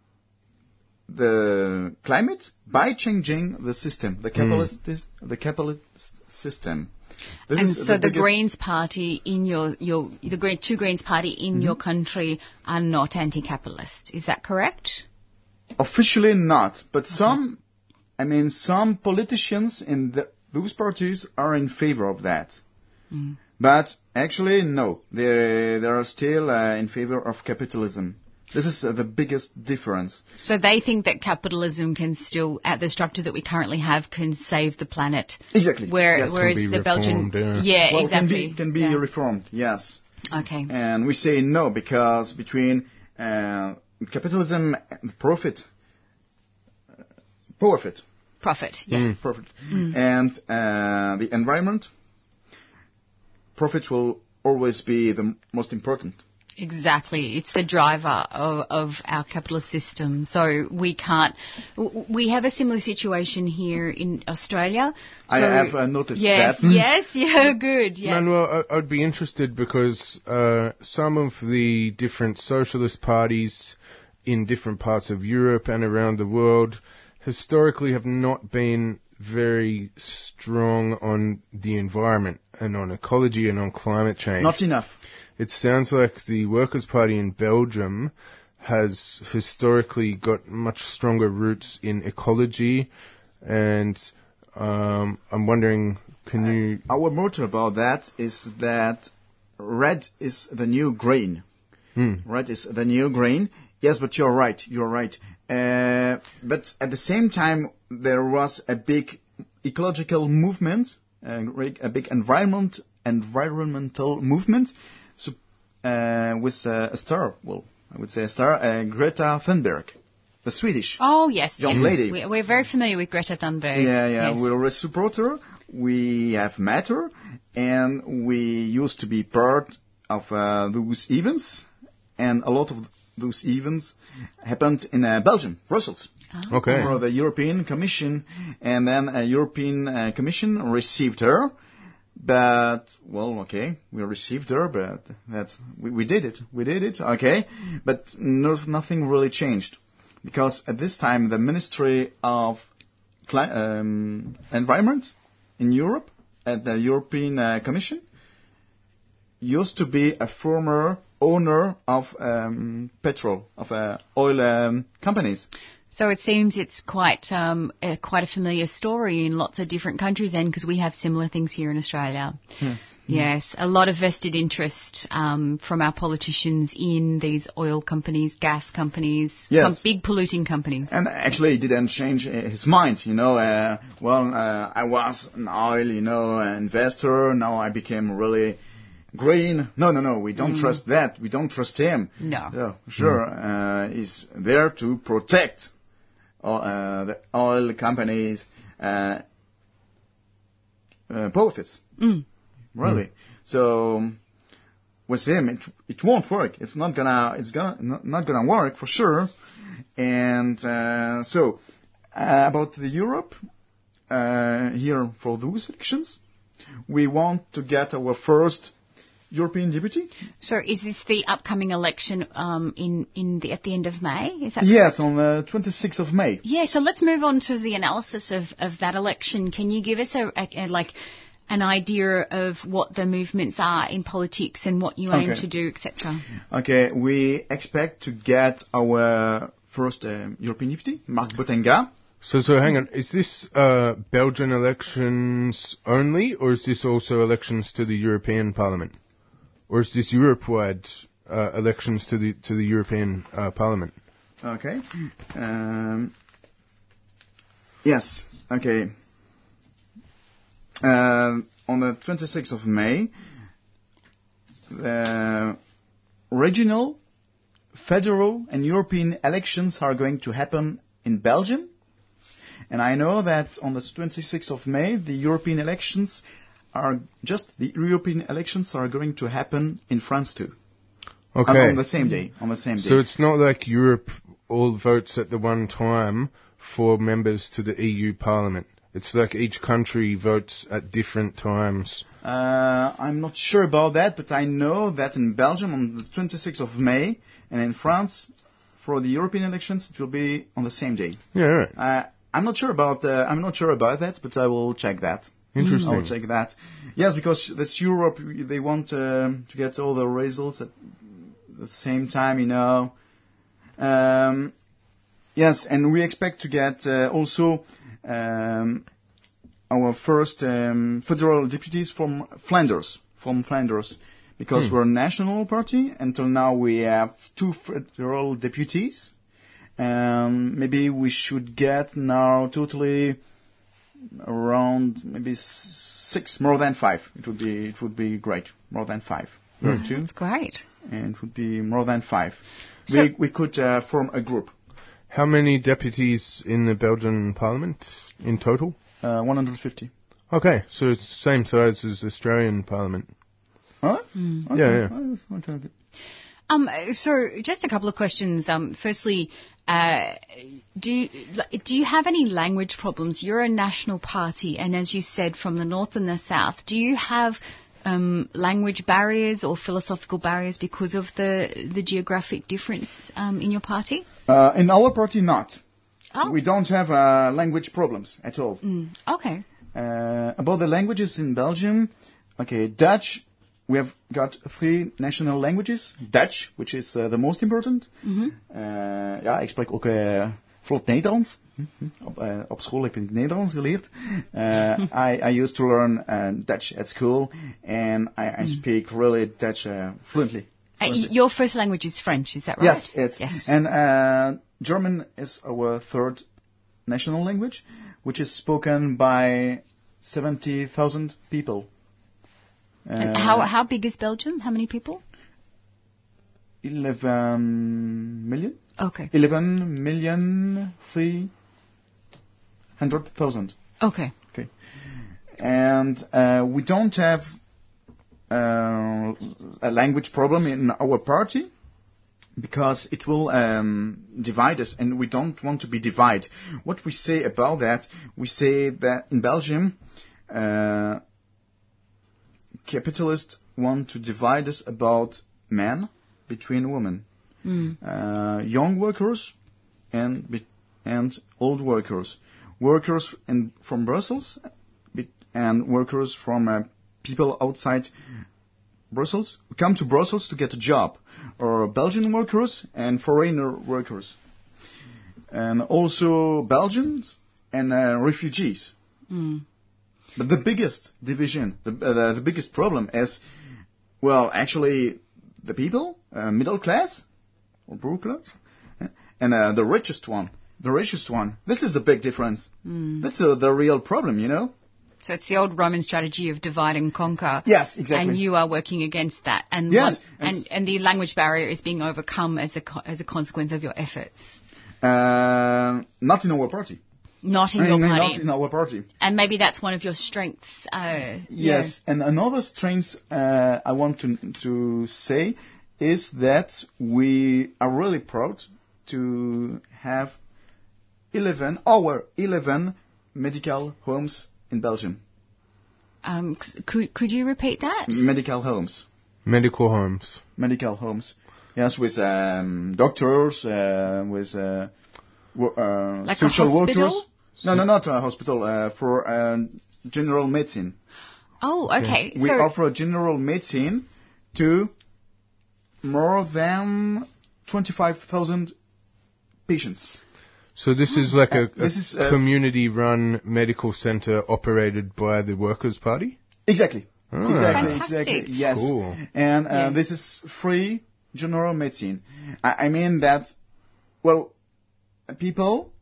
the climate by changing the system, the capitalist, mm. the capitalist system. This and is so the, the Greens Party in your your the Green, two Greens Party in mm-hmm. your country are not anti-capitalist. Is that correct? Officially not, but okay. some, I mean, some politicians in the those parties are in favor of that. Mm. But actually, no. They they are still uh, in favor of capitalism. This is uh, the biggest difference. So they think that capitalism can still, at the structure that we currently have, can save the planet. Exactly. Where, yes. Whereas the reformed, Belgian... Yeah, yeah well, exactly. Can be, can be yeah. reformed, yes. Okay. And we say no, because between uh, capitalism and profit, uh, profit, Profit, yes. Mm. Profit. Mm. And uh, the environment, profit will always be the m- most important. Exactly. It's the driver of, of our capitalist system. So we can't... W- we have a similar situation here in Australia. So I have uh, noticed yes, that. Yes, yeah, good. Yeah. Manuel, I, I'd be interested because uh, some of the different socialist parties in different parts of Europe and around the world historically have not been very strong on the environment and on ecology and on climate change. Not enough. It sounds like the Workers' Party in Belgium has historically got much stronger roots in ecology, and um, I'm wondering, can you... Our motto about that is that red is the new green. Hmm. Red is the new green. Yes, but you're right, you're right. Uh, but at the same time, there was a big ecological movement, uh, a big environment, environmental movement, so, uh, with uh, a star, well, I would say a star, uh, Greta Thunberg. the Swedish. Oh, yes, young yes. lady. We- We're very familiar with Greta Thunberg. Yeah, yeah, Yes. we already support her. We have met her, and we used to be part of uh, those events, and a lot of those events happened in uh, Belgium, Brussels. Oh. Okay. For the European Commission, and then a European uh, Commission received her. But, well, okay, we received her, but that's, we, we did it. We did it, okay. But no, nothing really changed. Because at this time, the Ministry of Cli- um, Environment in Europe, at the European uh, Commission, used to be a former owner of um, petrol, of uh, oil um, companies. So it seems it's quite um, a, quite a familiar story in lots of different countries, then, because we have similar things here in Australia. Yes. Yes, a lot of vested interest um, from our politicians in these oil companies, gas companies, Yes. com- big polluting companies. And actually, he didn't change uh, his mind, you know. Uh, well, uh, I was an oil, you know, investor. Now I became really green. No, no, no. We don't Mm. trust that. We don't trust him. No. Yeah, sure. Uh, he's there to protect all, uh, the oil companies' uh, uh, profits. Mm. Really. Mm. So um, with him, it it won't work. It's not gonna. It's gonna not, not gonna work for sure. And uh, so uh, about the Europe uh, here for those elections, we want to get our first European deputy. So is this the upcoming election um, in in the at the end of May? Is that Yes, correct? on the twenty-sixth of May. Yeah, so let's move on to the analysis of, of that election. Can you give us a, a, a like an idea of what the movements are in politics and what you aim Okay. to do, et cetera? Okay, we expect to get our first um, European deputy, Mark Botenga. So, so hang on. Is this uh, Belgian elections only, or is this also elections to the European Parliament, or is this Europe-wide uh, elections to the to the European uh, Parliament? Okay. Um, yes. Okay. Uh, on the twenty-sixth of May, the regional, federal, and European elections are going to happen in Belgium. And I know that on the twenty-sixth of May, the European elections are just the European elections are going to happen in France too. Okay. On, on the same day. On the same day. So it's not like Europe all votes at the one time for members to the E U Parliament. It's like each country votes at different times. Uh, I'm not sure about that, but I know that in Belgium on the twenty-sixth of May, and in France for the European elections, it will be on the same day. Yeah, right. Uh, I'm not sure about uh, I'm not sure about that, but I will check that. Interesting. I will check that. Yes, because that's Europe. They want um, to get all the results at the same time, you know. Um, yes, and we expect to get uh, also um, our first um, federal deputies from Flanders, from Flanders, because Hmm. we're a national party. Until now, we have two federal deputies. Um, maybe we should get now totally around maybe s- six, more than five. It would be it would be great, more than five. We're Hmm. two, That's great. and it would be more than five. So- we we could uh, form a group, How many deputies in the Belgian Parliament in total? uh, one hundred fifty. Okay, so it's the same size as Australian Parliament. Huh? Hmm. Okay. Yeah, yeah. Uh, okay, okay. Um, so just a couple of questions. Um, firstly, uh, do you, do you have any language problems? You're a national party, and as you said, from the north and the south, do you have um, language barriers or philosophical barriers because of the the geographic difference um, in your party? Uh, in our party, not. Oh. We don't have uh, language problems at all. Mm, okay. Uh, about the languages in Belgium, okay, Dutch. We have got three national languages. Dutch, which is uh, the most important. Mhm. Uh, ja, ik spreek ook uh, vlot Nederlands. Op, uh, op school heb ik Nederlands geleerd. Uh, I, I used to learn uh, Dutch at school, and I, I speak really Dutch uh, fluently. Uh, fluently. y- your first language is French, is that right? Yes, it's Yes. and uh, German is our third national language, which is spoken by seventy thousand people. And Uh, how how big is Belgium? How many people? eleven million. Okay. eleven million three hundred thousand. Okay. Okay. And uh, we don't have uh, a language problem in our party because it will um, divide us, and we don't want to be divided. What we say about that, we say that in Belgium, uh, capitalists want to divide us about men between women, Mm. uh, young workers and be- and old workers, workers in, from Brussels be- and workers from uh, people outside Brussels come to Brussels to get a job, or Belgian workers and foreigner workers, and also Belgians and uh, refugees. Mm. But the biggest division, the, uh, the biggest problem is, well, actually, the people, uh, middle class, or poor class, and uh, the richest one, the richest one. This is the big difference. Mm. That's uh, the real problem, you know? So it's the old Roman strategy of divide and conquer. Yes, exactly. And you are working against that. And Yes, one, and, and the language barrier is being overcome as a, co- as a consequence of your efforts. Uh, not in our party. Not in I your mean, party. Not in our party. And maybe that's one of your strengths. Uh, Yes, and another strength uh, I want to to say is that we are really proud to have eleven, our eleven medical homes in Belgium. Um, c- could could you repeat that? Medical homes. Medical homes. Medical homes. Yes, with um, doctors, uh, with uh, wo- uh, Like a social hospital? workers. No, no, not a hospital. Uh, for uh, general medicine. Oh, okay. We so offer general medicine to more than twenty-five thousand patients. So this is like a, a This is, uh, community-run medical center operated by the Workers' Party? Exactly. Ah. Exactly. Fantastic. Exactly. Yes. Cool. And uh, Yeah. this is free general medicine. I, I mean that. Well, people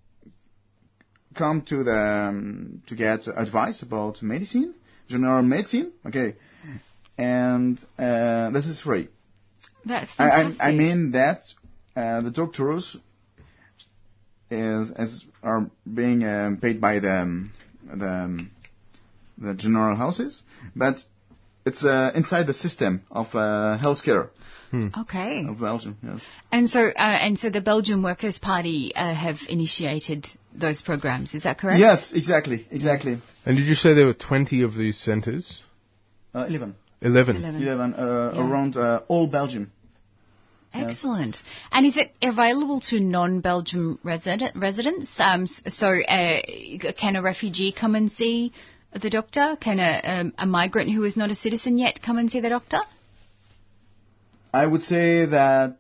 come to the um, to get advice about medicine, general medicine. Okay, and uh, this is free. that's I, fantastic. I, I mean that uh, the doctors is, is are being um, paid by the um, the um, the general houses, but it's uh, inside the system of uh, healthcare Okay. of Belgium. Yes. And so uh, and so the Belgian Workers' Party uh, have initiated those programs. Is that correct? Yes, exactly, exactly. And did you say there were twenty of these centers? Uh, Eleven. Eleven. Eleven. Eleven uh, Yeah. around uh, all Belgium. Excellent. And is it available to non-Belgian resident, residents? Um, s- so uh, can a refugee come and see the doctor? Can a, um, a migrant who is not a citizen yet come and see the doctor? I would say that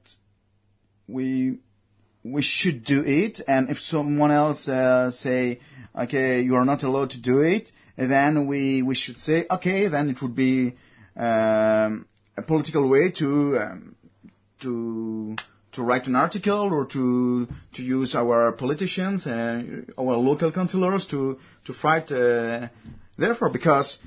we we should do it, and if someone else uh, say, okay, you are not allowed to do it, then we we should say, okay, then it would be um, a political way to um, to to write an article or to to use our politicians, uh, our local councillors to to fight uh, therefore, because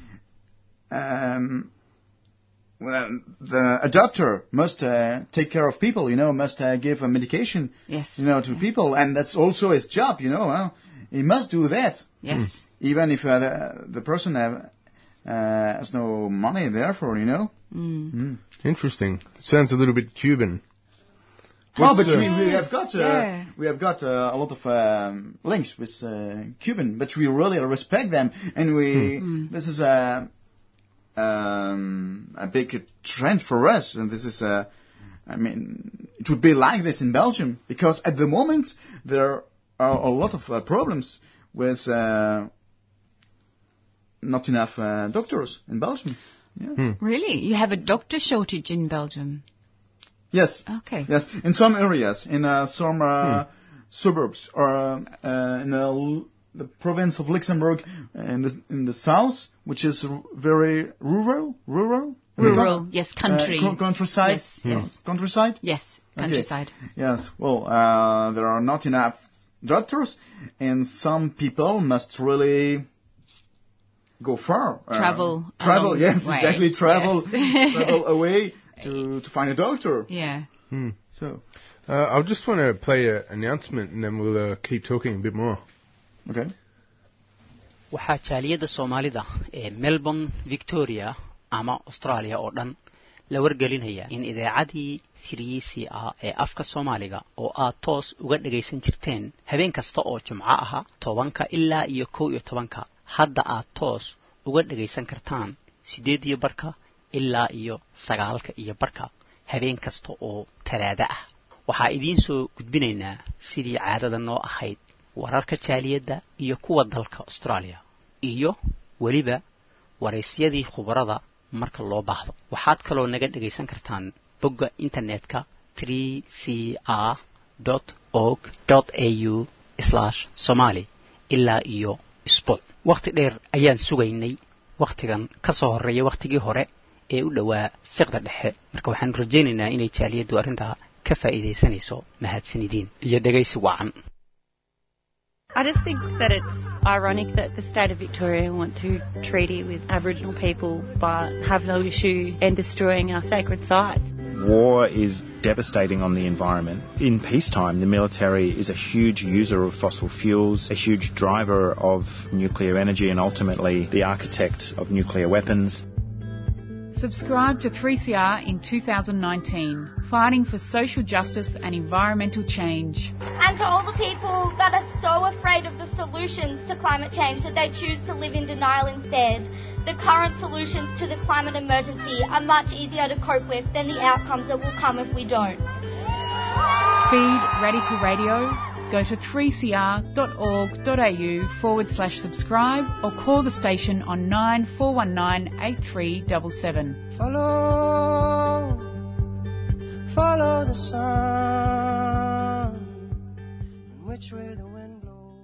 um, well, the a doctor must uh, take care of people, you know, must uh, give a medication, Yes. you know, to people, and that's also his job, you know. Huh? He must do that, Yes. even if uh, the the person have, uh, has no money. Therefore, you know. Mm. Mm. Interesting. Sounds a little bit Cuban. Oh, What's but the- we, we have got uh, Yeah. we have got uh, a lot of um, links with uh, Cuban, but we really respect them, and we Hmm. this is a um, a big trend for us, and this is a I mean it would be like this in Belgium because at the moment there are a lot of uh, problems with uh, not enough uh, doctors in Belgium. Yeah. Really? You have a doctor shortage in Belgium? Yes. Okay. Yes, in some areas, in uh, some uh, suburbs, or uh, uh, in the, l- the province of Luxembourg, in the in the south, which is r- very rural, rural, Rural, yes, country. uh, co- countryside, Yes, yes. countryside. Yes, Okay. countryside. Yes. Well, uh, there are not enough doctors, and some people must really go far. uh, Travel a travel. long Yes, way. exactly. Travel, Yes. travel away to to find a doctor. Yeah. Hmm. So, uh, I just want to play an announcement and then we'll uh, keep talking a bit more. Okay. waxaa jaaliyada Soomaalida ee Melbourne, Victoria ama Australia oo dhan la wargelinaya in idaacadii three C R ee afka Soomaaliga oo aad toos uga dhageysan jirteen habeen kasta oo Jumco ah tobanka ilaa iyo kow iyo tobanka hadda aad toos uga dhageysan kartaan sideed iyo barka ilaa iyo sagaalka iyo barka habeen kasta oo Talaado ah waxaa idiin soo gudbinaynaa sidii caadada noo ahayd wararka jaaliyada iyo kuwa dalka Australia iyo waliba waraysyadii khubarada marka loo baahdo waxaad kaloo naga dhageysan kartaan bogga internetka three c r dot org dot a u slash somali ilaa iyo isbuuc waqti dheer ayaan sugaynay waqtigan ka soo horeeya waqtigii hore ee u dhawaa siqda dhexe marka waxaan rajaynaynaa inay jaaliyadu arrinta ka faa'iideysanayso mahadsanidin iyo dhageysi wacan. I just think that it's ironic that the state of Victoria want to treaty with Aboriginal people but have no issue in destroying our sacred sites. War is devastating on the environment. In peacetime, the military is a huge user of fossil fuels, a huge driver of nuclear energy and ultimately the architect of nuclear weapons. Subscribe to three C R in two thousand nineteen, fighting for social justice and environmental change. And to all the people that are so afraid of the solutions to climate change that they choose to live in denial instead, the current solutions to the climate emergency are much easier to cope with than the outcomes that will come if we don't. Feed Radical Radio. Go to three c r dot org dot a u forward slash subscribe or call the station on nine four one nine eight three seven seven. Follow, follow the sun, which way the wind blows.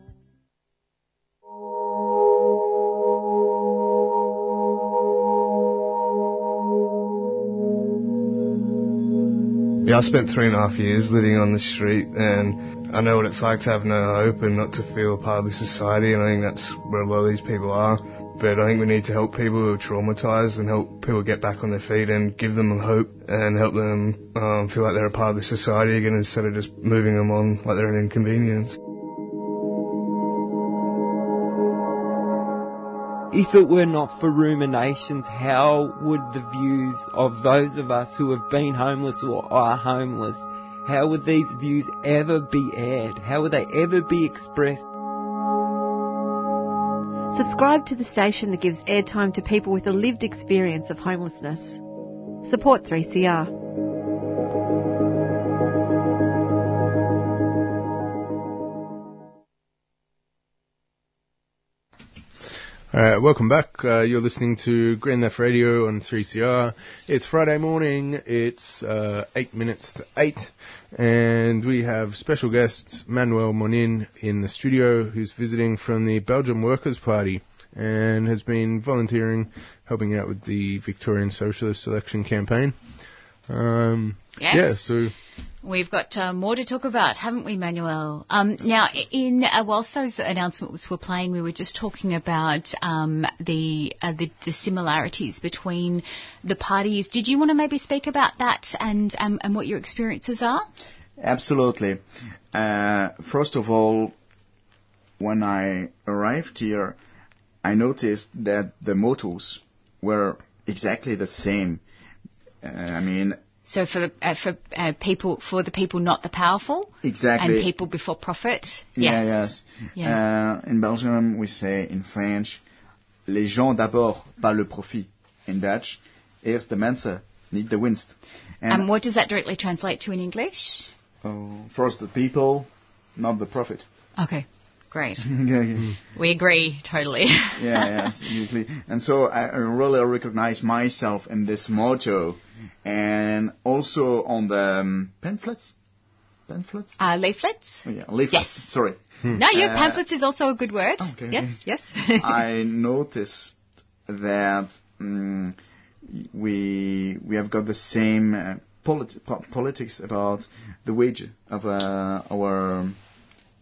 Yeah, I spent three and a half years living on the street, and I know what it's like to have no hope and not to feel a part of the society, and I think that's where a lot of these people are. But I think we need to help people who are traumatised and help people get back on their feet and give them hope and help them um, feel like they're a part of the society again instead of just moving them on like they're an inconvenience. If it were not for ruminations, how would the views of those of us who have been homeless or are homeless, how would these views ever be aired? How would they ever be expressed? Subscribe to the station that gives airtime to people with a lived experience of homelessness. Support three C R. Alright, welcome back. Uh, you're listening to Green Left Radio on three C R. It's Friday morning, it's uh, eight minutes to eight, and we have special guest Manuel Monin in the studio, who's visiting from the Belgian Workers' Party and has been volunteering, helping out with the Victorian Socialist Election Campaign. Um, yes. Yeah, so... We've got uh, more to talk about, haven't we, Manuel? Um, now, in uh, whilst those announcements were playing, we were just talking about um, the, uh, the the similarities between the parties. Did you want to maybe speak about that and um, and what your experiences are? Absolutely. Uh, first of all, when I arrived here, I noticed that the mottos were exactly the same. Uh, I mean. So for the uh, for uh, people for the people not the powerful, exactly, and people before profit. Yeah, yes. Yeah. Uh, in Belgium, we say in French, les gens d'abord, pas le profit. In Dutch, eerst de mensen, niet de winst. And, and what does that directly translate to in English? Uh, first the people, not the profit. Okay. Great. yeah, yeah. We agree totally. yeah, yes, usually. And so I really recognize myself in this motto, and also on the um, pamphlets. Pamphlets? Uh, leaflets? Oh, yeah, leaflets. Yes. Sorry. Hmm. No, yeah, uh, pamphlets is also a good word. Okay. Yes, yes. I noticed that um, we we have got the same uh, politi- po- politics about the wage of uh, our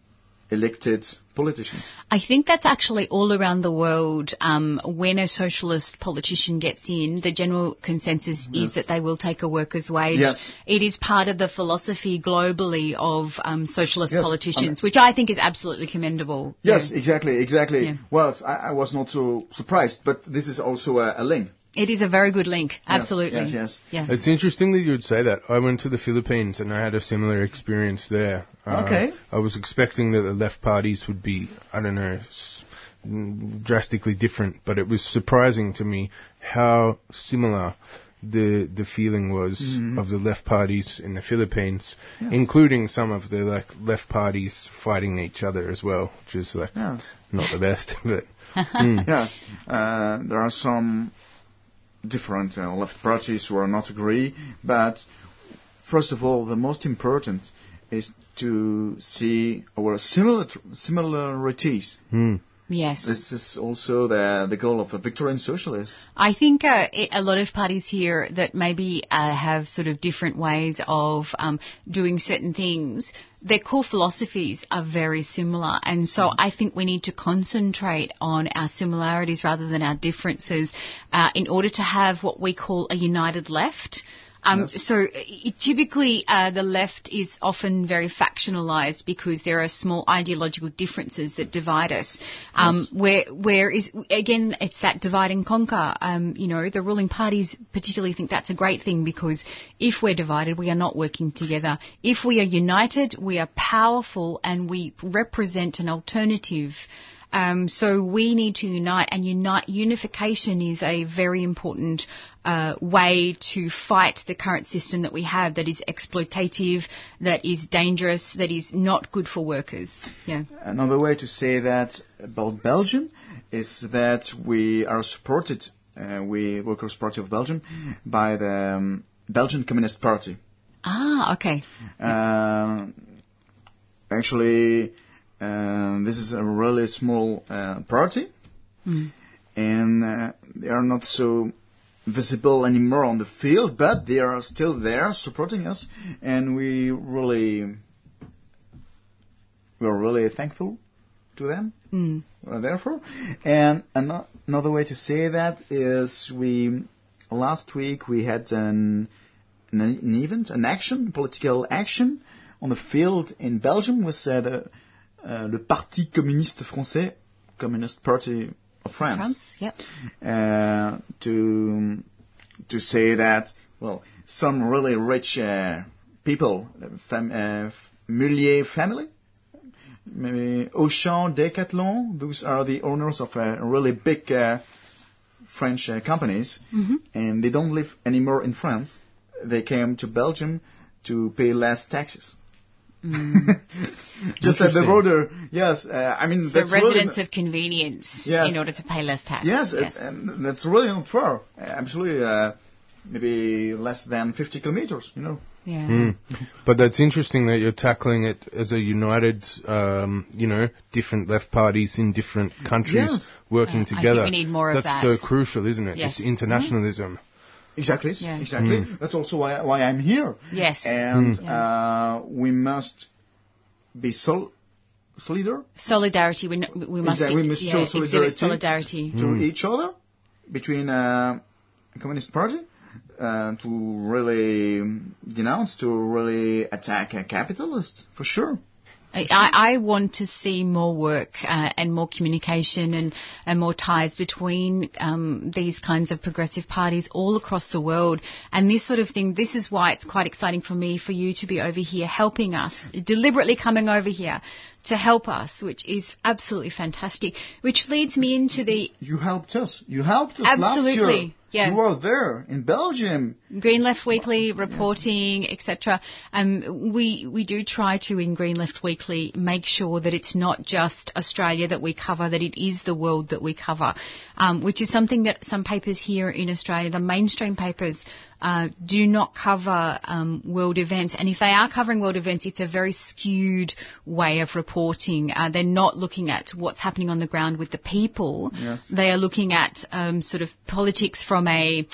elected politicians. I think that's actually all around the world. Um, when a socialist politician gets in, the general consensus Yes. is that they will take a worker's wage. Yes. It is part of the philosophy globally of um, socialist Yes, politicians, um, which I think is absolutely commendable. Yes, Yeah. exactly, exactly. Yeah. Well, I, I was not so surprised, but this is also a, a link. It is a very good link, absolutely. Yes, yes, Yeah. It's interesting that you would say that. I went to the Philippines and I had a similar experience there. Uh, Okay. I was expecting that the left parties would be, I don't know, s- mm, drastically different, but it was surprising to me how similar the the feeling was Mhm. of the left parties in the Philippines, Yes. including some of the like left parties fighting each other as well, which is like Yes. not the best, but mm. Yes, uh, there are some different uh, left parties who are not agree, but first of all, the most important is to see our similar similarities. Mm. Yes. This is also the the goal of a Victorian socialist. I think uh, i- a lot of parties here that maybe uh, have sort of different ways of um, doing certain things, their core philosophies are very similar. And so I think we need to concentrate on our similarities rather than our differences uh, in order to have what we call a united left. Um, Yes. So uh, typically uh, the left is often very factionalized because there are small ideological differences that divide us. Um, Yes. Where, where is, again, it's that divide and conquer. Um, you know, the ruling parties particularly think that's a great thing because if we're divided, we are not working together. If we are united, we are powerful and we represent an alternative. Um, so we need to unite, and unite. Unification is a very important uh, way to fight the current system that we have that is exploitative, that is dangerous, that is not good for workers. Yeah. Another way to say that about Belgium is that we are supported, uh, we Workers' Party of Belgium, by the um, Belgian Communist Party. Ah, okay. Uh, actually, uh, this is a really small uh, party, Mm. and uh, they are not so visible anymore on the field, but they are still there supporting us, and we really, we are really thankful to them. Mm. Uh, therefore, and ano- another way to say that is we last week we had an, an, an event, an action, political action on the field in Belgium with uh, the uh, le Parti communiste français, Communist Party of France, France, yep. uh, to to say that well some really rich uh, people, fam- uh, Mullier family. Maybe Auchan, Decathlon, those are the owners of uh, really big uh, French uh, companies, Mhm. and they don't live anymore in France. They came to Belgium to pay less taxes. Mm. Just at the Interesting. border, yes. Uh, I mean, So that's really residents of convenience Yes. in order to pay less tax. yes, it- and that's really not far. Uh, Absolutely, uh, maybe less than fifty kilometers. You know. Yeah. Mm. But that's interesting that you're tackling it as a united, um, you know, different left parties in different countries Yes. working Uh, I think together. we need more of that's that. so crucial, isn't it? Yes. It's internationalism. Exactly. Yeah. Exactly. Mm. That's also why why I'm here. Yes. And Mm. uh, we must be sol- solidar Solidarity. We, n- we must, Exactly, we must yeah, show exhibit solidarity. solidarity. to Mm. each other between uh, a communist party uh, to really denounce, to really attack a capitalist, for sure. I, I want to see more work uh, and more communication and, and more ties between um, these kinds of progressive parties all across the world. And this sort of thing, this is why it's quite exciting for me, for you to be over here helping us, deliberately coming over here to help us, which is absolutely fantastic. Which leads me into the You helped us. You helped us Absolutely, last year. yeah. You were there in Belgium. Green Left Weekly reporting, et cetera. Um, we we do try to in Green Left Weekly make sure that it's not just Australia that we cover, that it is the world that we cover, um, which is something that some papers here in Australia, the mainstream papers, uh, do not cover um, world events. And if they are covering world events, it's a very skewed way of reporting. Uh, they're not looking at what's happening on the ground with the people. Yes. They are looking at um, sort of politics from a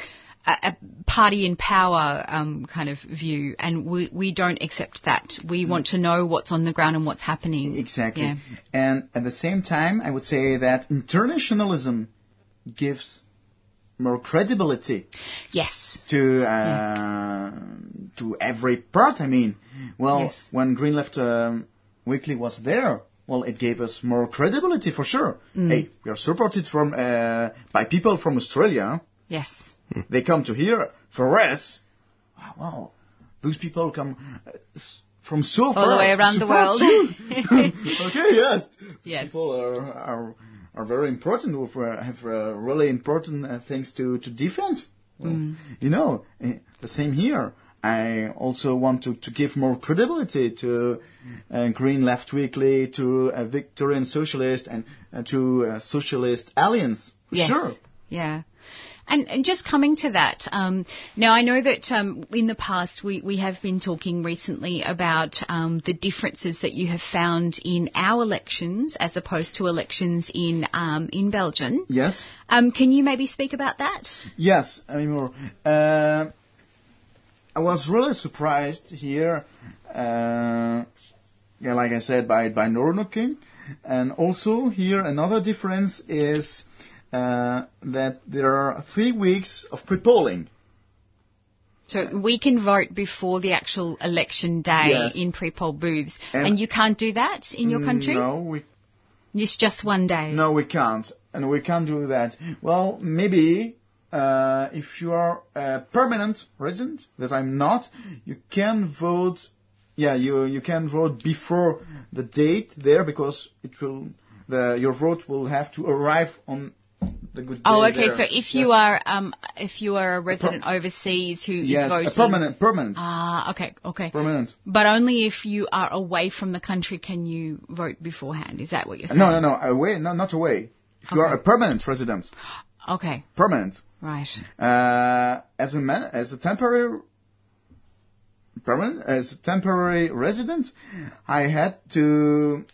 a, a party in power um, kind of view, and we, we don't accept that. We want to know what's on the ground and what's happening. Exactly. Yeah. And at the same time, I would say that internationalism gives more credibility. Yes. To uh, yeah. to every part. I mean, well, yes. when Green Left um, Weekly was there, well, it gave us more credibility for sure. Mm. Hey, we are supported from uh, by people from Australia. Yes. They come to here for us. Well, those people come uh, from so far. All the way around the world. Okay, yes. Yes. People are are, are very important. Have uh, really important uh, things to to defend. Well, mm. You know, uh, the same here. I also want to, to give more credibility to uh, Green Left Weekly, to uh, Victorian Socialist, and uh, to uh, Socialist Alliance. For yes. Sure. Yeah. And, and just coming to that, um, now I know that um, in the past we, we have been talking recently about um, the differences that you have found in our elections as opposed to elections in um, in Belgium. Yes. Um, can you maybe speak about that? Yes, I mean more. Uh, I was really surprised here, uh, yeah, like I said, by by Noordhoek, and also here another difference is. Uh, that there are three weeks of pre-polling. So we can vote before the actual election day yes. in pre-poll booths. And, and you can't do that in your country? No. We, it's just one day? No, we can't. And we can't do that. Well, maybe uh, if you are a permanent resident, that I'm not, you can vote, yeah, you, you can vote before the date there because it will, the, your vote will have to arrive on the good oh, okay. There. So if yes. you are um, if you are a resident per- overseas who yes, is voting, a permanent, permanent. Ah, okay, okay. Permanent. But only if you are away from the country can you vote beforehand. Is that what you're saying? No, no, no. Away, no, not away. If okay. you are a permanent resident. Okay. Permanent. Right. Uh, as a man, as a temporary. Permanent as a temporary resident, I had to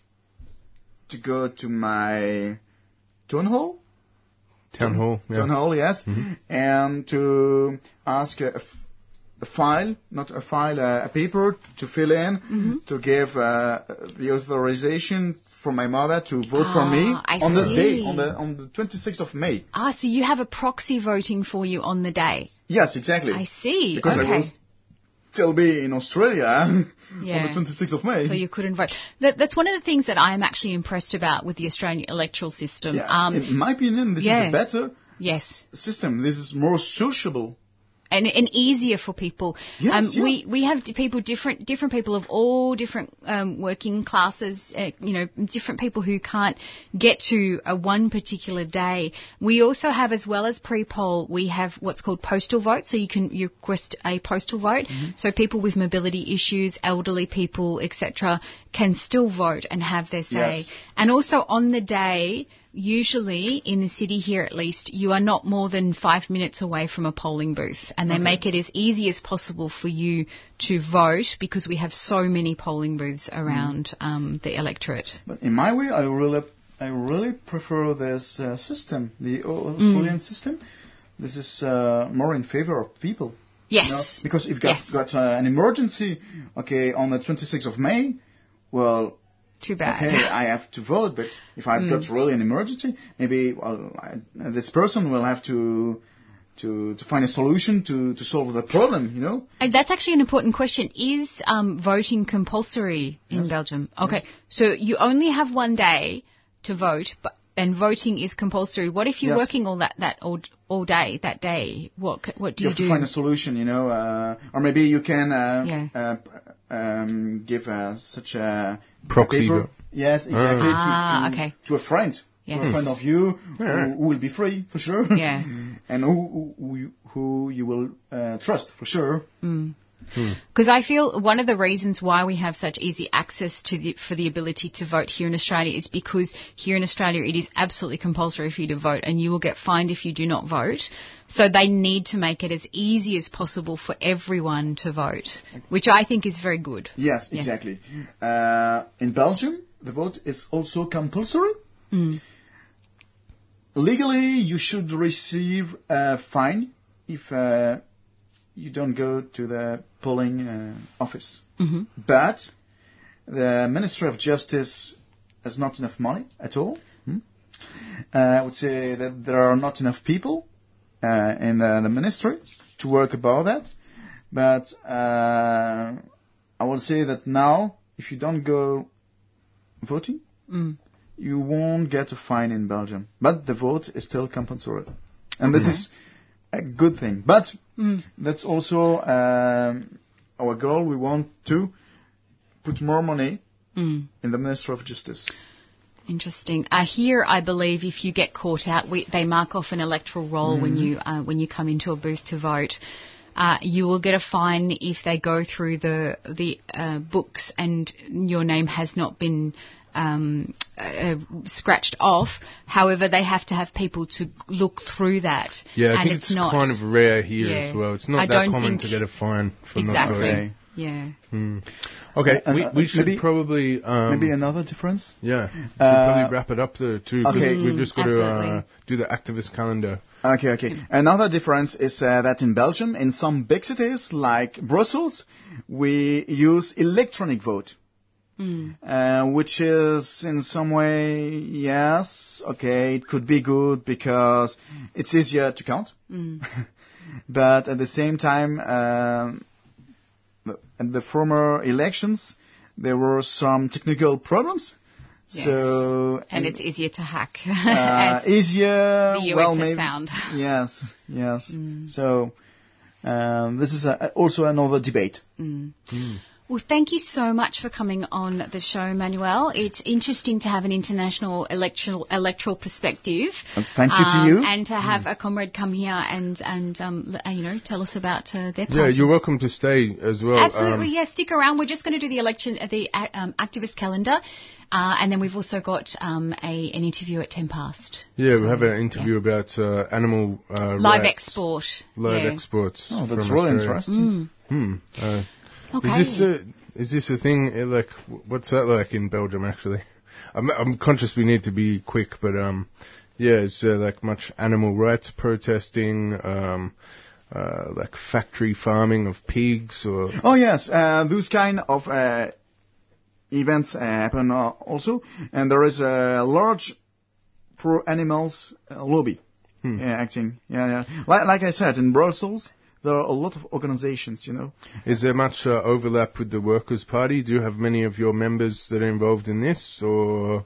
to go to my town hall. Town hall, yeah. Town hall, yes. Mm-hmm. And to ask a, a file, not a file, uh, a paper to fill in, mm-hmm. to give uh, the authorization for my mother to vote ah, for me I on see. the day, on the on the twenty-sixth of May. Ah, so you have a proxy voting for you on the day? Yes, exactly. I see. Because okay. I will still be in Australia yeah. on the twenty-sixth of May. So you couldn't vote. That, that's one of the things that I'm actually impressed about with the Australian electoral system. Yeah. Um, in my opinion, this yeah. is a better yes. system. This is more sociable. And, and easier for people. Yes, um, yes. We we have people different different people of all different um, working classes. Uh, you know, different people who can't get to a one particular day. We also have, as well as pre-poll, we have what's called postal vote. So you can you request a postal vote. Mm-hmm. So people with mobility issues, elderly people, et cetera, can still vote and have their say. Yes. And also on the day. Usually, in the city here at least, you are not more than five minutes away from a polling booth. And they okay. make it as easy as possible for you to vote because we have so many polling booths around mm. um, the electorate. But in my way, I really, I really prefer this uh, system, the Australian mm. system. This is uh, more in favor of people. Yes. You know? Because if you've got, yes. got uh, an emergency, okay, on the twenty-sixth of May, well... Too bad. Okay, I have to vote, but if I've mm. got really an emergency, maybe well, I, this person will have to to to find a solution to, to solve the problem, you know? And that's actually an important question. Is um, voting compulsory in yes. Belgium? Okay, yes. So you only have one day to vote, but and voting is compulsory. What if you're yes. working all that, that all, all day, that day? What what do you, you, have do? to find a solution, you know, uh, or maybe you can uh, yeah. uh, um, give uh, such a proxy a paper. vote. Yes, exactly. Ah, to, to, okay. to a friend. Yes. To a friend of you yeah. who, who will be free, for sure. Yeah. And who, who, you, who you will uh, trust, for sure. Mm. Because hmm. I feel one of the reasons why we have such easy access to the, for the ability to vote here in Australia is because here in Australia it is absolutely compulsory for you to vote and you will get fined if you do not vote. So they need to make it as easy as possible for everyone to vote, which I think is very good. Yes, yes. exactly. Uh, in Belgium, the vote is also compulsory. Mm. Legally, you should receive a fine if uh, you don't go to the polling uh, office. Mm-hmm. But the Ministry of Justice has not enough money at all. Hmm? Uh, I would say that there are not enough people uh, in the, the ministry to work about that. But uh, I would say that now, if you don't go voting, Mm. you won't get a fine in Belgium. But the vote is still compulsory. And this Okay. is a good thing. But Mm. that's also um, our goal. We want to put more money Mm. in the Ministry of Justice. Interesting. Uh, here, I believe, if you get caught out, we, they mark off an electoral roll when Mhm. you uh, when you come into a booth to vote. Uh, you will get a fine if they go through the the uh, books and your name has not been um, uh, scratched off. However, they have to have people to look through that. Yeah, I and think it's, it's, not kind of rare here yeah. as well. It's not I that don't common think to get a fine for not exactly. voting. Yeah. Hmm. Okay, Uh, we, uh, we should maybe- probably... Um, Maybe another difference? Yeah, we should Uh, probably wrap it up there too. 'Cause okay. we've just got to Absolutely. uh, do the activist calendar. Okay, okay. Another difference is uh, that in Belgium, in some big cities like Brussels, we use electronic vote. Mm. Uh, which is in some way, yes, okay, it could be good because it's easier to count. Mm. But at the same time, um, the, at the former elections, there were some technical problems. Yes. So And it's easier to hack. uh, as easier. the U S well, has maybe. found. Yes, yes. Mm. So um, this is a, also another debate. Mm. Hmm. Well, thank you so much for coming on the show, Manuel. It's interesting to have an international electoral electoral perspective. And thank you to um, you. and to have a comrade come here and and um, l- uh, you know tell us about uh, their Yeah, party. you're welcome to stay as well. Absolutely, Um, yeah. Stick around. We're just going to do the election, uh, the uh, um, activist calendar, uh, and then we've also got um, a an interview at ten past. Yeah, So, we have an interview about uh, animal uh, Live rights, export. live yeah. exports. Oh, that's from really Australia. interesting. Mm. Hmm. Uh, Okay. Is this a, is this a thing? uh, Like, w- what's that like in Belgium? Actually, I'm I'm conscious we need to be quick, but um, yeah, is there like much animal rights protesting? Um, uh, like factory farming of pigs or Oh yes, uh, those kind of uh, events uh, happen uh, also, and there is a large pro animals uh, lobby Hmm. uh, acting. Yeah, yeah. Like, like I said, in Brussels there are a lot of organizations. You know. is there much uh, overlap with the Workers' Party? Do you have many of your members that are involved in this, or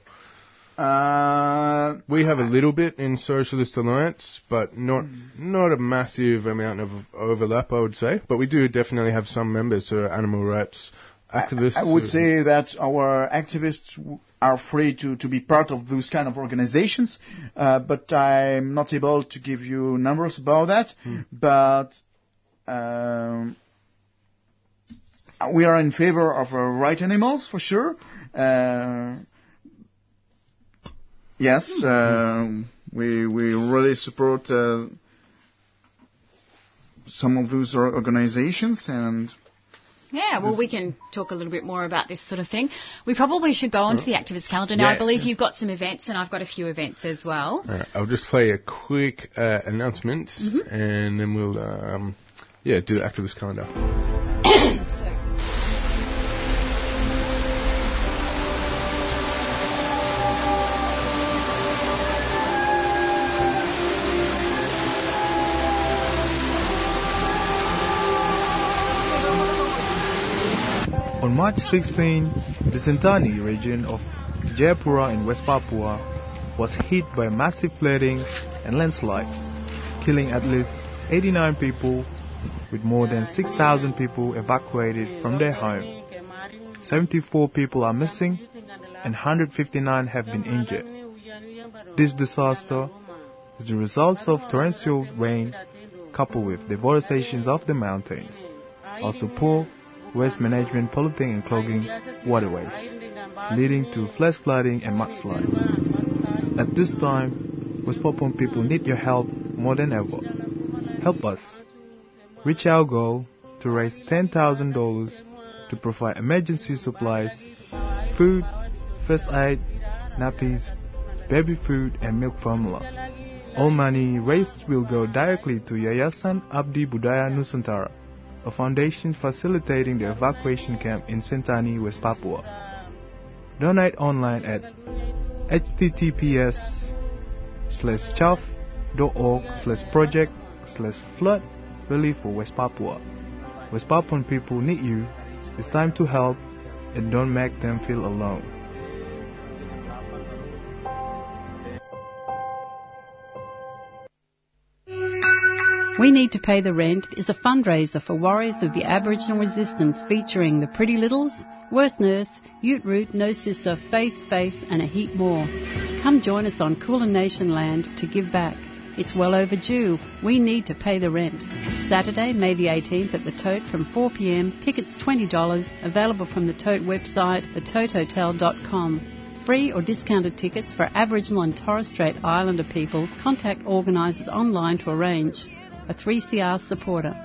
Uh, we have a little bit in Socialist Alliance, but not not a massive amount of overlap, I would say. But we do definitely have some members who are animal rights activists. I would who- say that our activists w- are free to, to be part of those kind of organizations, uh, but I'm not able to give you numbers about that. But um, we are in favor of uh, right animals for sure. Uh, yes, uh, we we really support uh, some of those or- organizations and. Yeah, well, we can talk a little bit more about this sort of thing. We probably should go on to the activist calendar now. I Yes. believe you've got some events, and I've got a few events as well. All right, I'll just play a quick uh, announcement, Mhm. and then we'll um, yeah do the activist calendar. so, On March sixteenth, the Sentani region of Jayapura in West Papua was hit by massive flooding and landslides, killing at least eighty-nine people, with more than six thousand people evacuated from their home. seventy-four people are missing and one hundred fifty-nine have been injured. This disaster is the result of torrential rain coupled with deforestation of the mountains, also poor waste management polluting and clogging waterways, leading to flash flooding and mudslides. At this time, West Papuan people need your help more than ever. Help us reach our goal to raise ten thousand dollars to provide emergency supplies, food, first aid, nappies, baby food and milk formula. All money raised will go directly to Yayasan Abdi Budaya Nusantara, a foundation facilitating the evacuation camp in Sentani, West Papua. Donate online at https slash chaff.org slash project slash flood relief for West Papua. West Papuan people need you. It's time to help, and don't make them feel alone. We Need to Pay the Rent is a fundraiser for warriors of the Aboriginal resistance featuring the Pretty Littles, Worst Nurse, Ute Root, No Sister, Face Face and a heap more. Come join us on Kulin Nation land to give back. It's well overdue. We need to pay the rent. Saturday, May the eighteenth at the Tote from four p.m. Tickets twenty dollars. Available from the Tote website, the tote hotel dot com. Free or discounted tickets for Aboriginal and Torres Strait Islander people. Contact organisers online to arrange. A three C R supporter.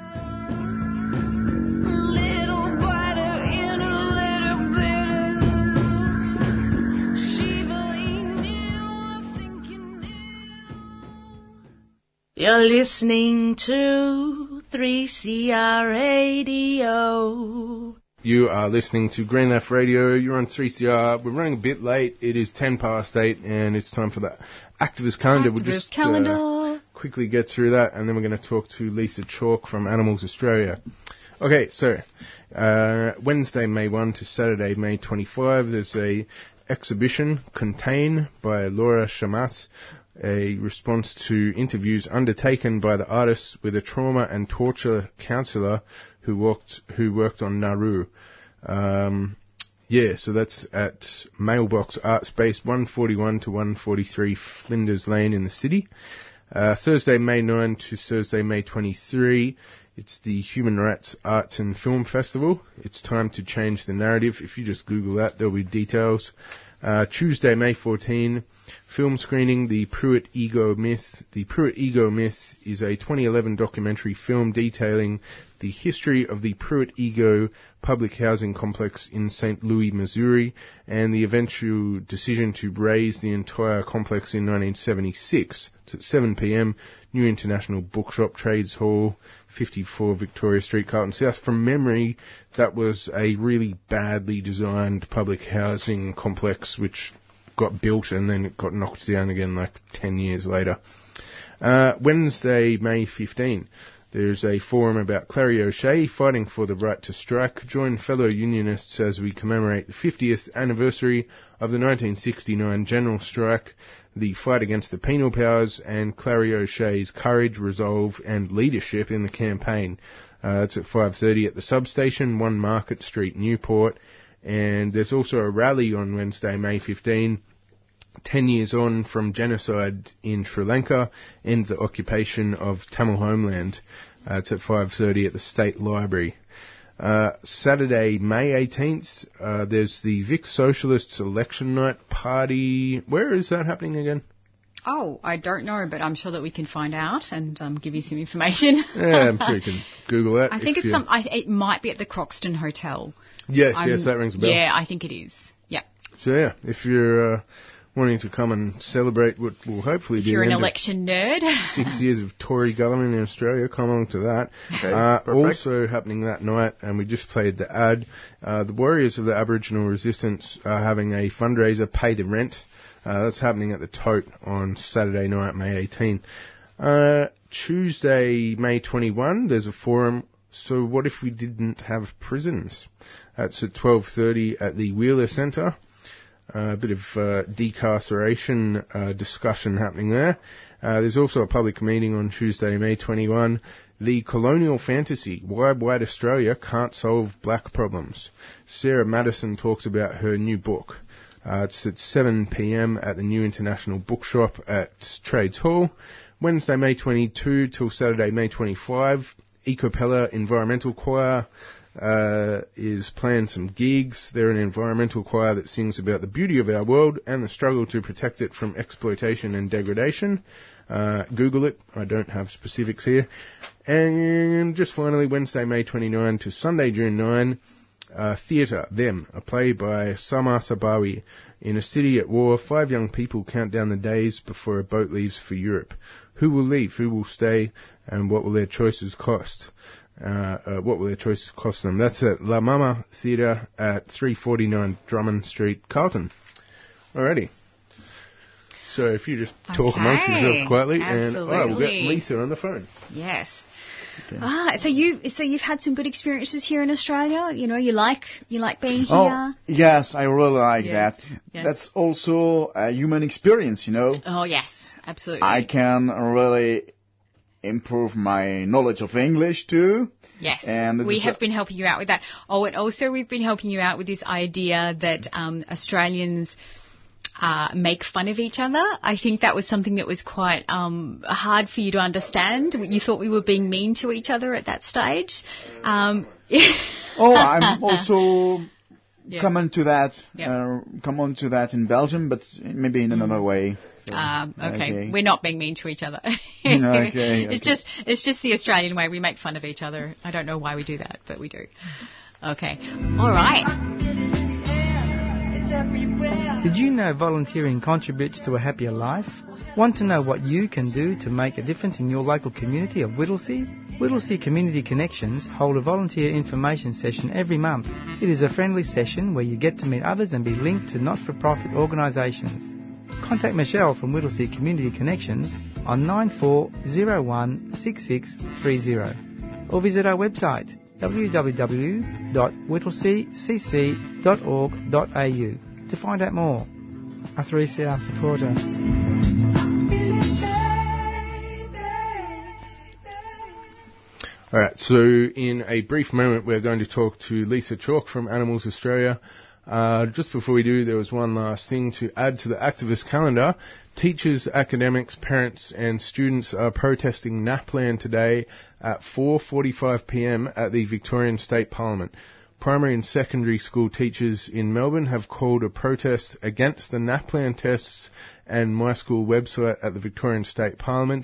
You're listening to three C R Radio. You are listening to Green Left Radio. You're on three C R. We're running a bit late. It is ten past eight, and it's time for the activist calendar. Activist we'll just calendar. Uh, quickly get through that, and then we're going to talk to Lisa Chalk from Animals Australia. Okay, so uh, Wednesday, May first to Saturday, May twenty-fifth, there's a exhibition, Contain, by Laura Shamas, a response to interviews undertaken by the artists with a trauma and torture counsellor who worked who worked on Nauru. Um, yeah, so that's at Mailbox Art Space, one forty-one to one forty-three Flinders Lane in the city. Uh, Thursday, May ninth to Thursday, May twenty-third, it's the Human Rights Arts and Film Festival. It's time to change the narrative. If you just Google that, there'll be details. Uh, Tuesday, May fourteenth, film screening, The Pruitt Ego Myth. The Pruitt Ego Myth is a twenty eleven documentary film detailing the history of the Pruitt Ego public housing complex in Saint Louis, Missouri, and the eventual decision to raze the entire complex in nineteen seventy-six. It's at seven p.m, New International Bookshop, Trades Hall, fifty-four Victoria Street, Carlton South. From memory, that was a really badly designed public housing complex which got built and then it got knocked down again like ten years later. Uh, Wednesday, May fifteenth, there's a forum about Clary O'Shea fighting for the right to strike. Join fellow unionists as we commemorate the fiftieth anniversary of the nineteen sixty-nine general strike, the fight against the penal powers, and Clary O'Shea's courage, resolve and leadership in the campaign. Uh, it's at five thirty at the substation, one Market Street, Newport. And there's also a rally on Wednesday, May fifteenth, ten years on from genocide in Sri Lanka and the occupation of Tamil homeland. Uh, it's at five thirty at the State Library. Uh, Saturday, May eighteenth, uh, there's the Vic Socialists election night party. Where is that happening again? Oh, I don't know, but I'm sure that we can find out and um, give you some information. Yeah, I'm sure you can Google that. I think it's some. I, it might be at the Croxton Hotel. Yes, I'm, yes, that rings a bell. Yeah, I think it is. Yeah. So yeah, if you're uh, wanting to come and celebrate what will hopefully if be you're the an end election nerd, six years of Tory government in Australia, come along to that. Okay, uh, perfect. also happening that night, and we just played the ad. Uh, the Warriors of the Aboriginal Resistance are having a fundraiser, Pay the Rent. Uh, that's happening at the Tote on Saturday night, May eighteenth. Uh, Tuesday, May twenty-first, there's a forum. So what if we didn't have prisons? That's at twelve thirty at the Wheeler Centre. Uh, a bit of uh, decarceration uh, discussion happening there. Uh, there's also a public meeting on Tuesday, May twenty-first. The Colonial Fantasy, Why White Australia Can't Solve Black Problems. Sarah Madison talks about her new book. Uh, it's at seven p.m. at the New International Bookshop at Trades Hall. Wednesday, May twenty-second till Saturday, May twenty-fifth. Ecopella Environmental Choir uh, is playing some gigs. They're an environmental choir that sings about the beauty of our world and the struggle to protect it from exploitation and degradation. Uh, Google it. I don't have specifics here. And just finally, Wednesday, May twenty-ninth to Sunday, June ninth, Uh, Theatre, Them, a play by Samar Sabawi. In a city at war, five young people count down the days before a boat leaves for Europe. Who will leave? Who will stay? And what will their choices cost? Uh, uh, what will their choices cost them? That's at La Mama Theatre at three forty-nine Drummond Street, Carlton. Alrighty. So if you just talk Okay, amongst yourselves quietly, absolutely. and oh, we'll get Lisa on the phone. Yes. Okay. Ah, so you so you've had some good experiences here in Australia. You know, you like you like being here. Oh, yes, I really like Yeah. that. Yeah. That's also a human experience, you know. Oh yes, absolutely. I can really improve my knowledge of English too. Yes, And this we is have a- been helping you out with that. Oh, and also we've been helping you out with this idea that um, Australians uh, make fun of each other. I think that was something that was quite um, hard for you to understand. You thought we were being mean to each other at that stage. Um, Oh, I'm also Yeah. coming to that. Yeah. Uh, come on to that in Belgium, but maybe in another way. So, Um, okay. okay. We're not being mean to each other. No, okay, It's okay. just it's just the Australian way. We make fun of each other. I don't know why we do that, but we do. Okay. All right. Did you know volunteering contributes to a happier life? Want to know what you can do to make a difference in your local community of Whittlesea? Whittlesea Community Connections hold a volunteer information session every month. It is a friendly session where you get to meet others and be linked to not-for-profit organisations. Contact Michelle from Whittlesea Community Connections on nine four zero one six six three zero or visit our website w w w dot whittlesea c c dot org dot a u to find out more. A three C R supporter. All right, so in a brief moment, we're going to talk to Lisa Chalk from Animals Australia. Uh, just before we do, there was one last thing to add to the activist calendar. Teachers, academics, parents and students are protesting NAPLAN today at four forty-five p m at the Victorian State Parliament. Primary and secondary school teachers in Melbourne have called a protest against the NAPLAN tests and My School website at the Victorian State Parliament.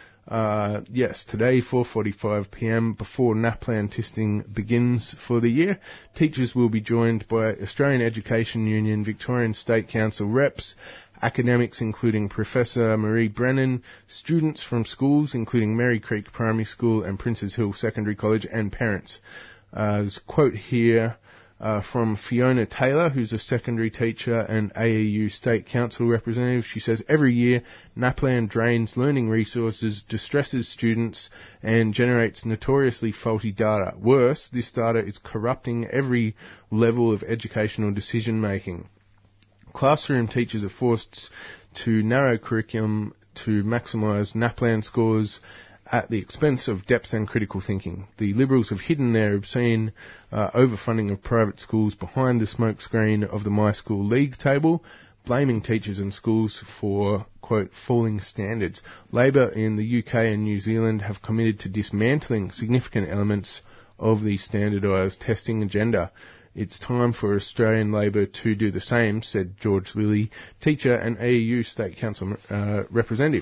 Uh, yes, today, four forty-five p m, before NAPLAN testing begins for the year, teachers will be joined by Australian Education Union, Victorian State Council reps, academics including Professor Marie Brennan, students from schools including Mary Creek Primary School and Princes Hill Secondary College, and parents. Uh, there's a quote here uh, from Fiona Taylor, who's a secondary teacher and A E U State Council representative. She says, every year, NAPLAN drains learning resources, distresses students, and generates notoriously faulty data. Worse, this data is corrupting every level of educational decision-making. Classroom teachers are forced to narrow curriculum to maximise NAPLAN scores at the expense of depth and critical thinking. The Liberals have hidden their obscene uh, overfunding of private schools behind the smokescreen of the My School League table, blaming teachers and schools for, quote, falling standards. Labor in the U K and New Zealand have committed to dismantling significant elements of the standardised testing agenda. It's time for Australian Labor to do the same, said George Lilly, teacher and A E U State Council uh, representative.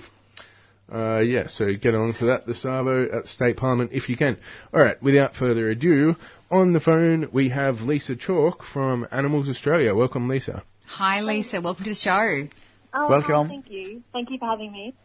Uh, yeah, so get along to that, the Savo at State Parliament if you can. Alright, without further ado, on the phone we have Lisa Chalk from Animals Australia. Welcome, Lisa. Hi, Lisa. Welcome to the show. Oh, Welcome. Hi, thank you. Thank you for having me.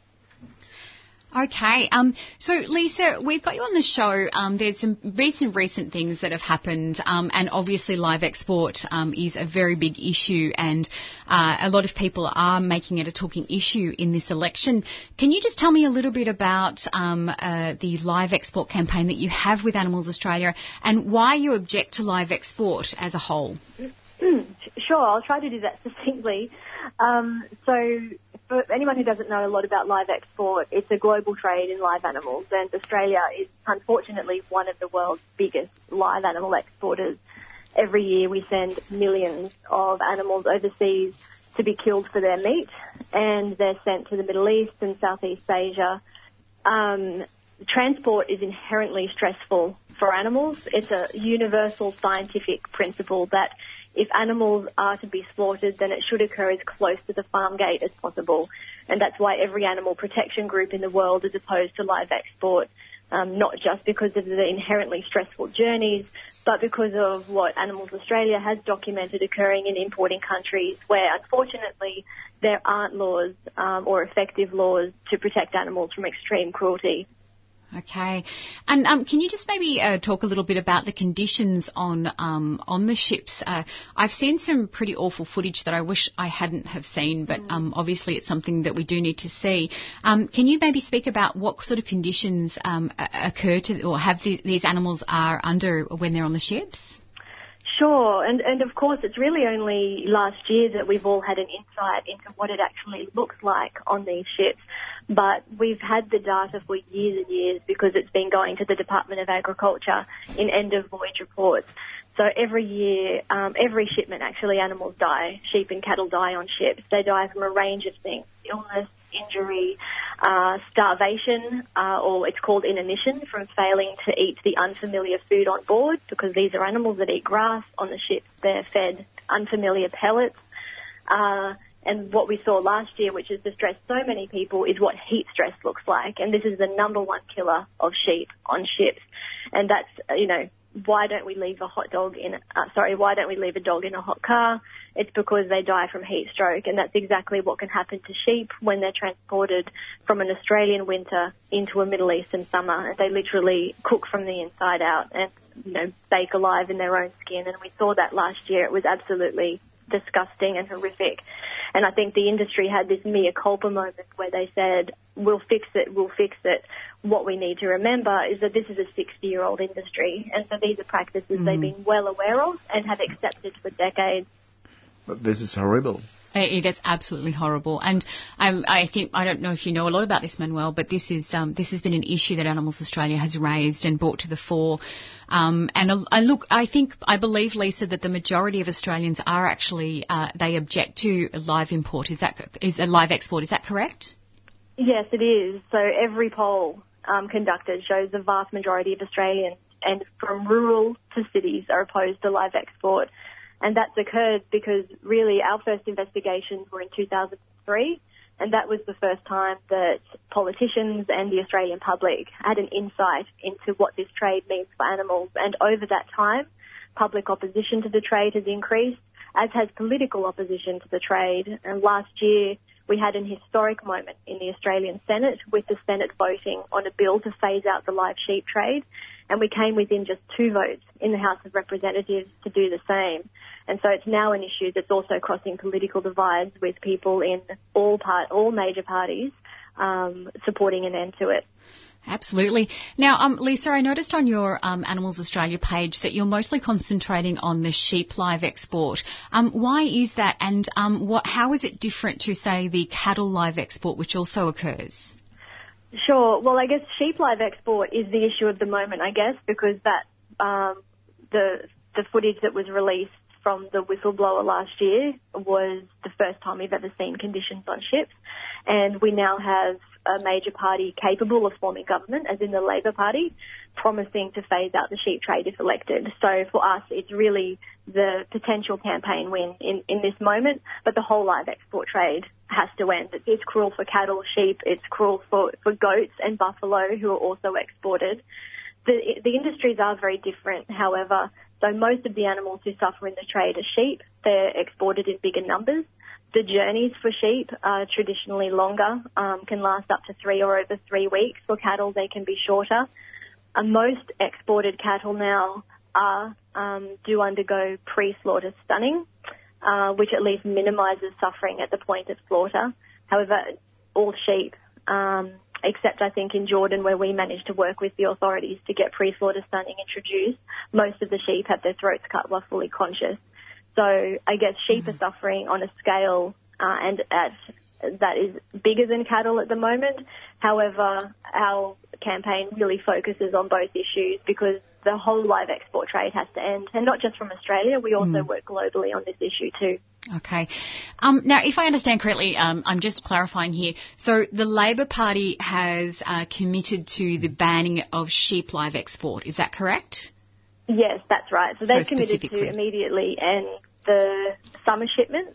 Okay, um, so Lisa, we've got you on the show. Um, there's some recent, recent things that have happened, um, and obviously live export um, is a very big issue, and uh, a lot of people are making it a talking issue in this election. Can you just tell me a little bit about um, uh, the live export campaign that you have with Animals Australia, and why you object to live export as a whole? Sure, I'll try to do that succinctly. Um, so, for anyone who doesn't know a lot about live export, it's a global trade in live animals, and Australia is unfortunately one of the world's biggest live animal exporters. Every year we send millions of animals overseas to be killed for their meat, and they're sent to the Middle East and Southeast Asia. Um, transport is inherently stressful for animals. It's a universal scientific principle that if animals are to be slaughtered, then it should occur as close to the farm gate as possible. And that's why every animal protection group in the world is opposed to live export, um, not just because of the inherently stressful journeys, but because of what Animals Australia has documented occurring in importing countries where, unfortunately, there aren't laws um, or effective laws to protect animals from extreme cruelty. Okay. And um, can you just maybe uh, talk a little bit about the conditions on um, on the ships? Uh, I've seen some pretty awful footage that I wish I hadn't have seen, but um, obviously it's something that we do need to see. Um, can you maybe speak about what sort of conditions um, occur to or have the, these animals are under when they're on the ships? Sure, and, and of course it's really only last year that we've all had an insight into what it actually looks like on these ships. But we've had the data for years and years because it's been going to the Department of Agriculture in end-of-voyage reports. So every year, um, every shipment actually, animals die. Sheep and cattle die on ships. They die from a range of things: illness, injury, uh, starvation, uh, or it's called inanition, from failing to eat the unfamiliar food on board, because these are animals that eat grass. On the ship, they're fed unfamiliar pellets. Uh, and what we saw last year, which has distressed so many people, is what heat stress looks like. And this is the number one killer of sheep on ships. And that's, you know, why don't we leave a hot dog in, uh, sorry, why don't we leave a dog in a hot car? It's because they die from heat stroke, and that's exactly what can happen to sheep when they're transported from an Australian winter into a Middle Eastern summer. They literally cook from the inside out and, you know, bake alive in their own skin. And we saw that last year. It was absolutely disgusting and horrific. And I think the industry had this mea culpa moment where they said, we'll fix it, we'll fix it. What we need to remember is that this is a sixty-year-old industry, and so these are practices mm. they've been well aware of and have accepted for decades. But this is horrible. It is absolutely horrible, and um, I think I don't know if you know a lot about this, Manuel, but this is um, this has been an issue that Animals Australia has raised and brought to the fore. Um, and uh, look, I think I believe, Lisa, that the majority of Australians are actually uh, they object to live import. Is that is a live export? Is that correct? Yes, it is. So every poll um, conducted shows the vast majority of Australians, and from rural to cities, are opposed to live export. And that's occurred because really our first investigations were in two thousand three, and that was the first time that politicians and the Australian public had an insight into what this trade means for animals. And over that time, public opposition to the trade has increased, as has political opposition to the trade. And last year, we had an historic moment in the Australian Senate with the Senate voting on a bill to phase out the live sheep trade. And we came within just two votes in the House of Representatives to do the same. And so it's now an issue that's also crossing political divides, with people in all part, all major parties um, supporting an end to it. Absolutely. Now, um, Lisa, I noticed on your um, Animals Australia page that you're mostly concentrating on the sheep live export. Um, why is that, and um, what, how is it different to, say, the cattle live export, which also occurs? Sure. Well, I guess sheep live export is the issue of the moment, I guess, because that um, the the footage that was released from the whistleblower last year was the first time we've ever seen conditions on ships. And we now have a major party capable of forming government, as in the Labor Party, promising to phase out the sheep trade if elected. So for us, it's really the potential campaign win in, in this moment, but the whole live export trade has to end. It's cruel for cattle, sheep, it's cruel for, for goats and buffalo, who are also exported. The, the industries are very different, however. So most of the animals who suffer in the trade are sheep. They're exported in bigger numbers. The journeys for sheep are traditionally longer, um, can last up to three or over three weeks. For cattle, they can be shorter. Uh, most exported cattle now are um, do undergo pre-slaughter stunning, uh, which at least minimises suffering at the point of slaughter. However, all sheep, um, except I think in Jordan, where we managed to work with the authorities to get pre-slaughter stunning introduced, most of the sheep have their throats cut while fully conscious. So I guess sheep mm-hmm. are suffering on a scale uh, and at that is bigger than cattle at the moment. However, our campaign really focuses on both issues because the whole live export trade has to end, and not just from Australia. We also mm. work globally on this issue too. Okay. Um, now, if I understand correctly, um, I'm just clarifying here. So the Labor Party has uh, committed to the banning of sheep live export. Is that correct? Yes, that's right. So they've so committed to immediately end the summer shipments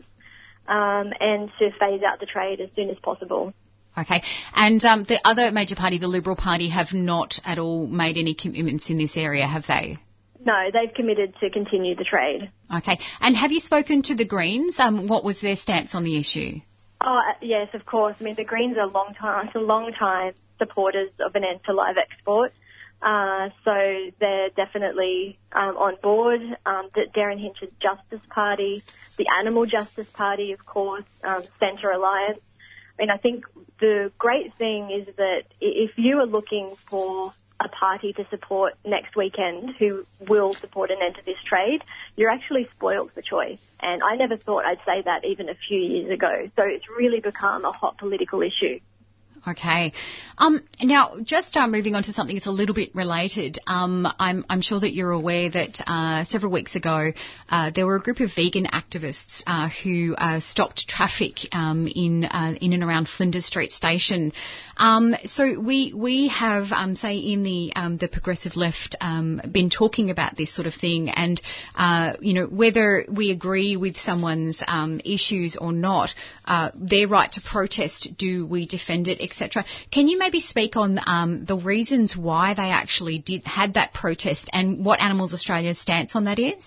um, and to phase out the trade as soon as possible. Okay. And um, the other major party, the Liberal Party, have not at all made any commitments in this area, have they? No, they've committed to continue the trade. Okay. And have you spoken to the Greens? Um, what was their stance on the issue? Oh, yes, of course. I mean, the Greens are long time, long time supporters of an end to live export. Uh, so they're definitely um, on board. Um, the Darren Hinch's Justice Party, the Animal Justice Party, of course, um, Centre Alliance. I mean, I think the great thing is that if you are looking for a party to support next weekend who will support an end to this trade, you're actually spoiled for choice. And I never thought I'd say that even a few years ago. So it's really become a hot political issue. Okay. Um, now, just uh, moving on to something that's a little bit related, um, I'm, I'm sure that you're aware that uh, several weeks ago uh, there were a group of vegan activists uh, who uh, stopped traffic um, in uh, in and around Flinders Street Station. Um, so we we have, um, say, in the um, the progressive left, um, been talking about this sort of thing, and uh, you know, whether we agree with someone's um, issues or not, uh, their right to protest, do we defend it, et cetera. Can you maybe speak on um, the reasons why they actually did had that protest and what Animals Australia's stance on that is?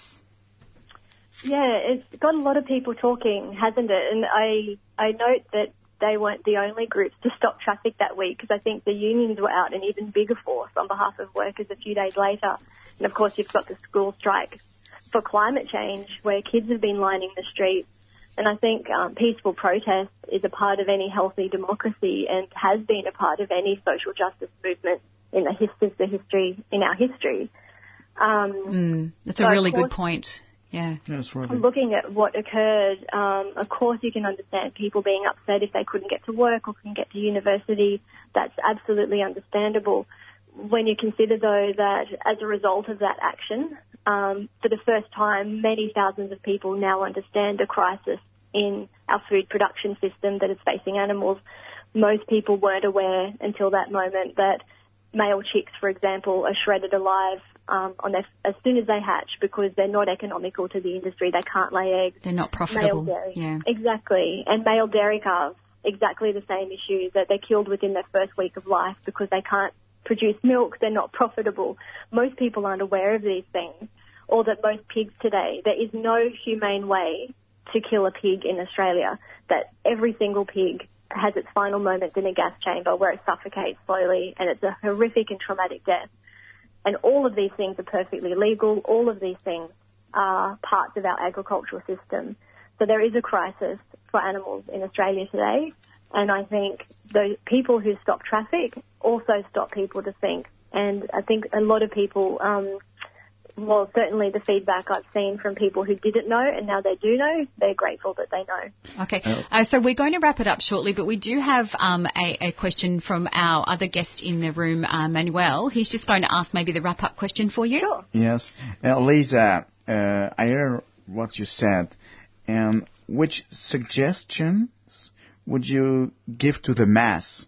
Yeah, it's got a lot of people talking, hasn't it? And I I note that they weren't the only groups to stop traffic that week, because I think the unions were out in even bigger force on behalf of workers a few days later. And of course you've got the school strike for climate change where kids have been lining the streets. And I think um, peaceful protest is a part of any healthy democracy and has been a part of any social justice movement in the history, the history in our history. Um, mm, that's so a really course, good point. Yeah. Yes, right. Looking at what occurred, um, of course you can understand people being upset if they couldn't get to work or couldn't get to university. That's absolutely understandable. When you consider, though, that as a result of that action, um, for the first time, many thousands of people now understand a crisis in our food production system that is facing animals. Most people weren't aware until that moment that male chicks, for example, are shredded alive um, on their, as soon as they hatch because they're not economical to the industry. They can't lay eggs. They're not profitable. Male dairy. Yeah. Exactly. And male dairy calves, exactly the same issue, that they're killed within their first week of life because they can't produce milk. They're not profitable. Most people aren't aware of these things, or that most pigs today, there is no humane way to kill a pig in Australia, that every single pig has its final moments in a gas chamber where it suffocates slowly, and it's a horrific and traumatic death. And all of these things are perfectly legal. All of these things are parts of our agricultural system. So there is a crisis for animals in Australia today, and I think the people who stop traffic also stop people to think. And I think a lot of people, um, well, certainly the feedback I've seen from people who didn't know and now they do know, they're grateful that they know. Okay, uh, so we're going to wrap it up shortly, but we do have um, a, a question from our other guest in the room, uh, Manuel. He's just going to ask maybe the wrap-up question for you. Sure. Yes. Uh, Lisa, uh, I heard what you said. Um, which suggestions would you give to the mass?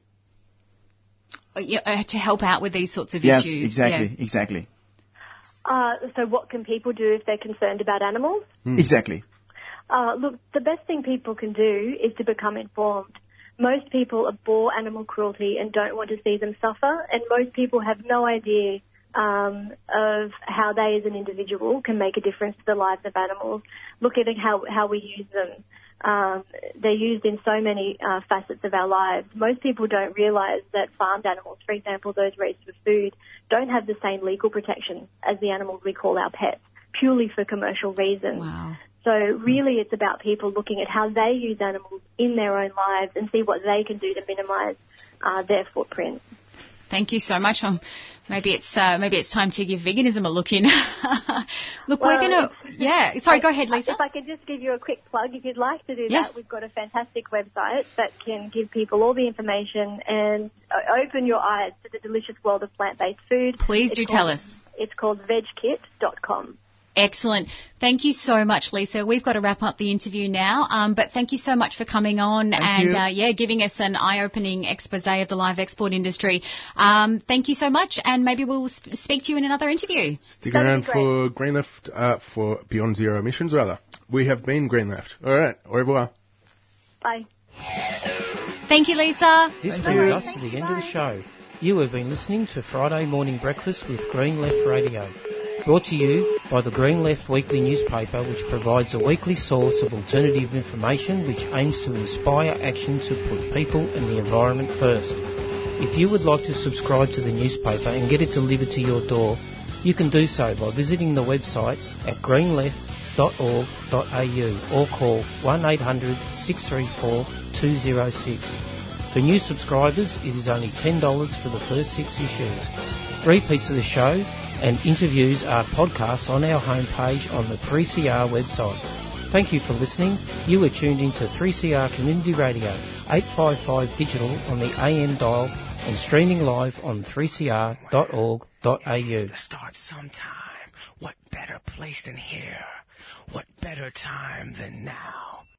Uh, yeah, uh, to help out with these sorts of yes, issues. Yes, exactly, yeah. exactly. Uh, so what can people do if they're concerned about animals? Mm. Exactly. Uh, look, the best thing people can do is to become informed. Most people abhor animal cruelty and don't want to see them suffer, and most people have no idea um, of how they as an individual can make a difference to the lives of animals. Look at how, how we use them. Um, they're used in so many uh, facets of our lives. Most people don't realise that farmed animals, for example, those raised for food, don't have the same legal protection as the animals we call our pets, purely for commercial reasons. Wow. So really it's about people looking at how they use animals in their own lives and see what they can do to minimise uh, their footprint. Thank you so much. Um, maybe it's uh, maybe it's time to give veganism a look in. Look, well, we're going to... Yeah, sorry, I, go ahead, Lisa. If I could just give you a quick plug, if you'd like to do yes. that, we've got a fantastic website that can give people all the information and uh, open your eyes to the delicious world of plant-based food. Please it's do called, tell us. It's called veg kit dot com. Excellent. Thank you so much, Lisa. We've got to wrap up the interview now, um, but thank you so much for coming on thank and, you. uh, yeah, giving us an eye-opening expose of the live export industry. Um, thank you so much, and maybe we'll sp- speak to you in another interview. Stick That'd around be great. for Green Left, uh, for Beyond Zero Emissions, rather. We have been Green Left. All right. Au revoir. Bye. Thank you, Lisa. This Thank brings you. us to the end of the show. You have been listening to Friday Morning Breakfast with Green Left Radio. Brought to you by the Green Left Weekly newspaper, which provides a weekly source of alternative information which aims to inspire action to put people and the environment first. If you would like to subscribe to the newspaper and get it delivered to your door, you can do so by visiting the website at green left dot org dot a u or call one eight hundred six three four two zero six. For new subscribers, it is only ten dollars for the first six issues. Repeats of the show and interviews are podcasts on our homepage on the three C R website. Thank you for listening. You are tuned into three C R Community Radio, eight fifty-five digital on the A M dial and streaming live on three c r dot org dot a u. To start sometime. What better place than here? What better time than now?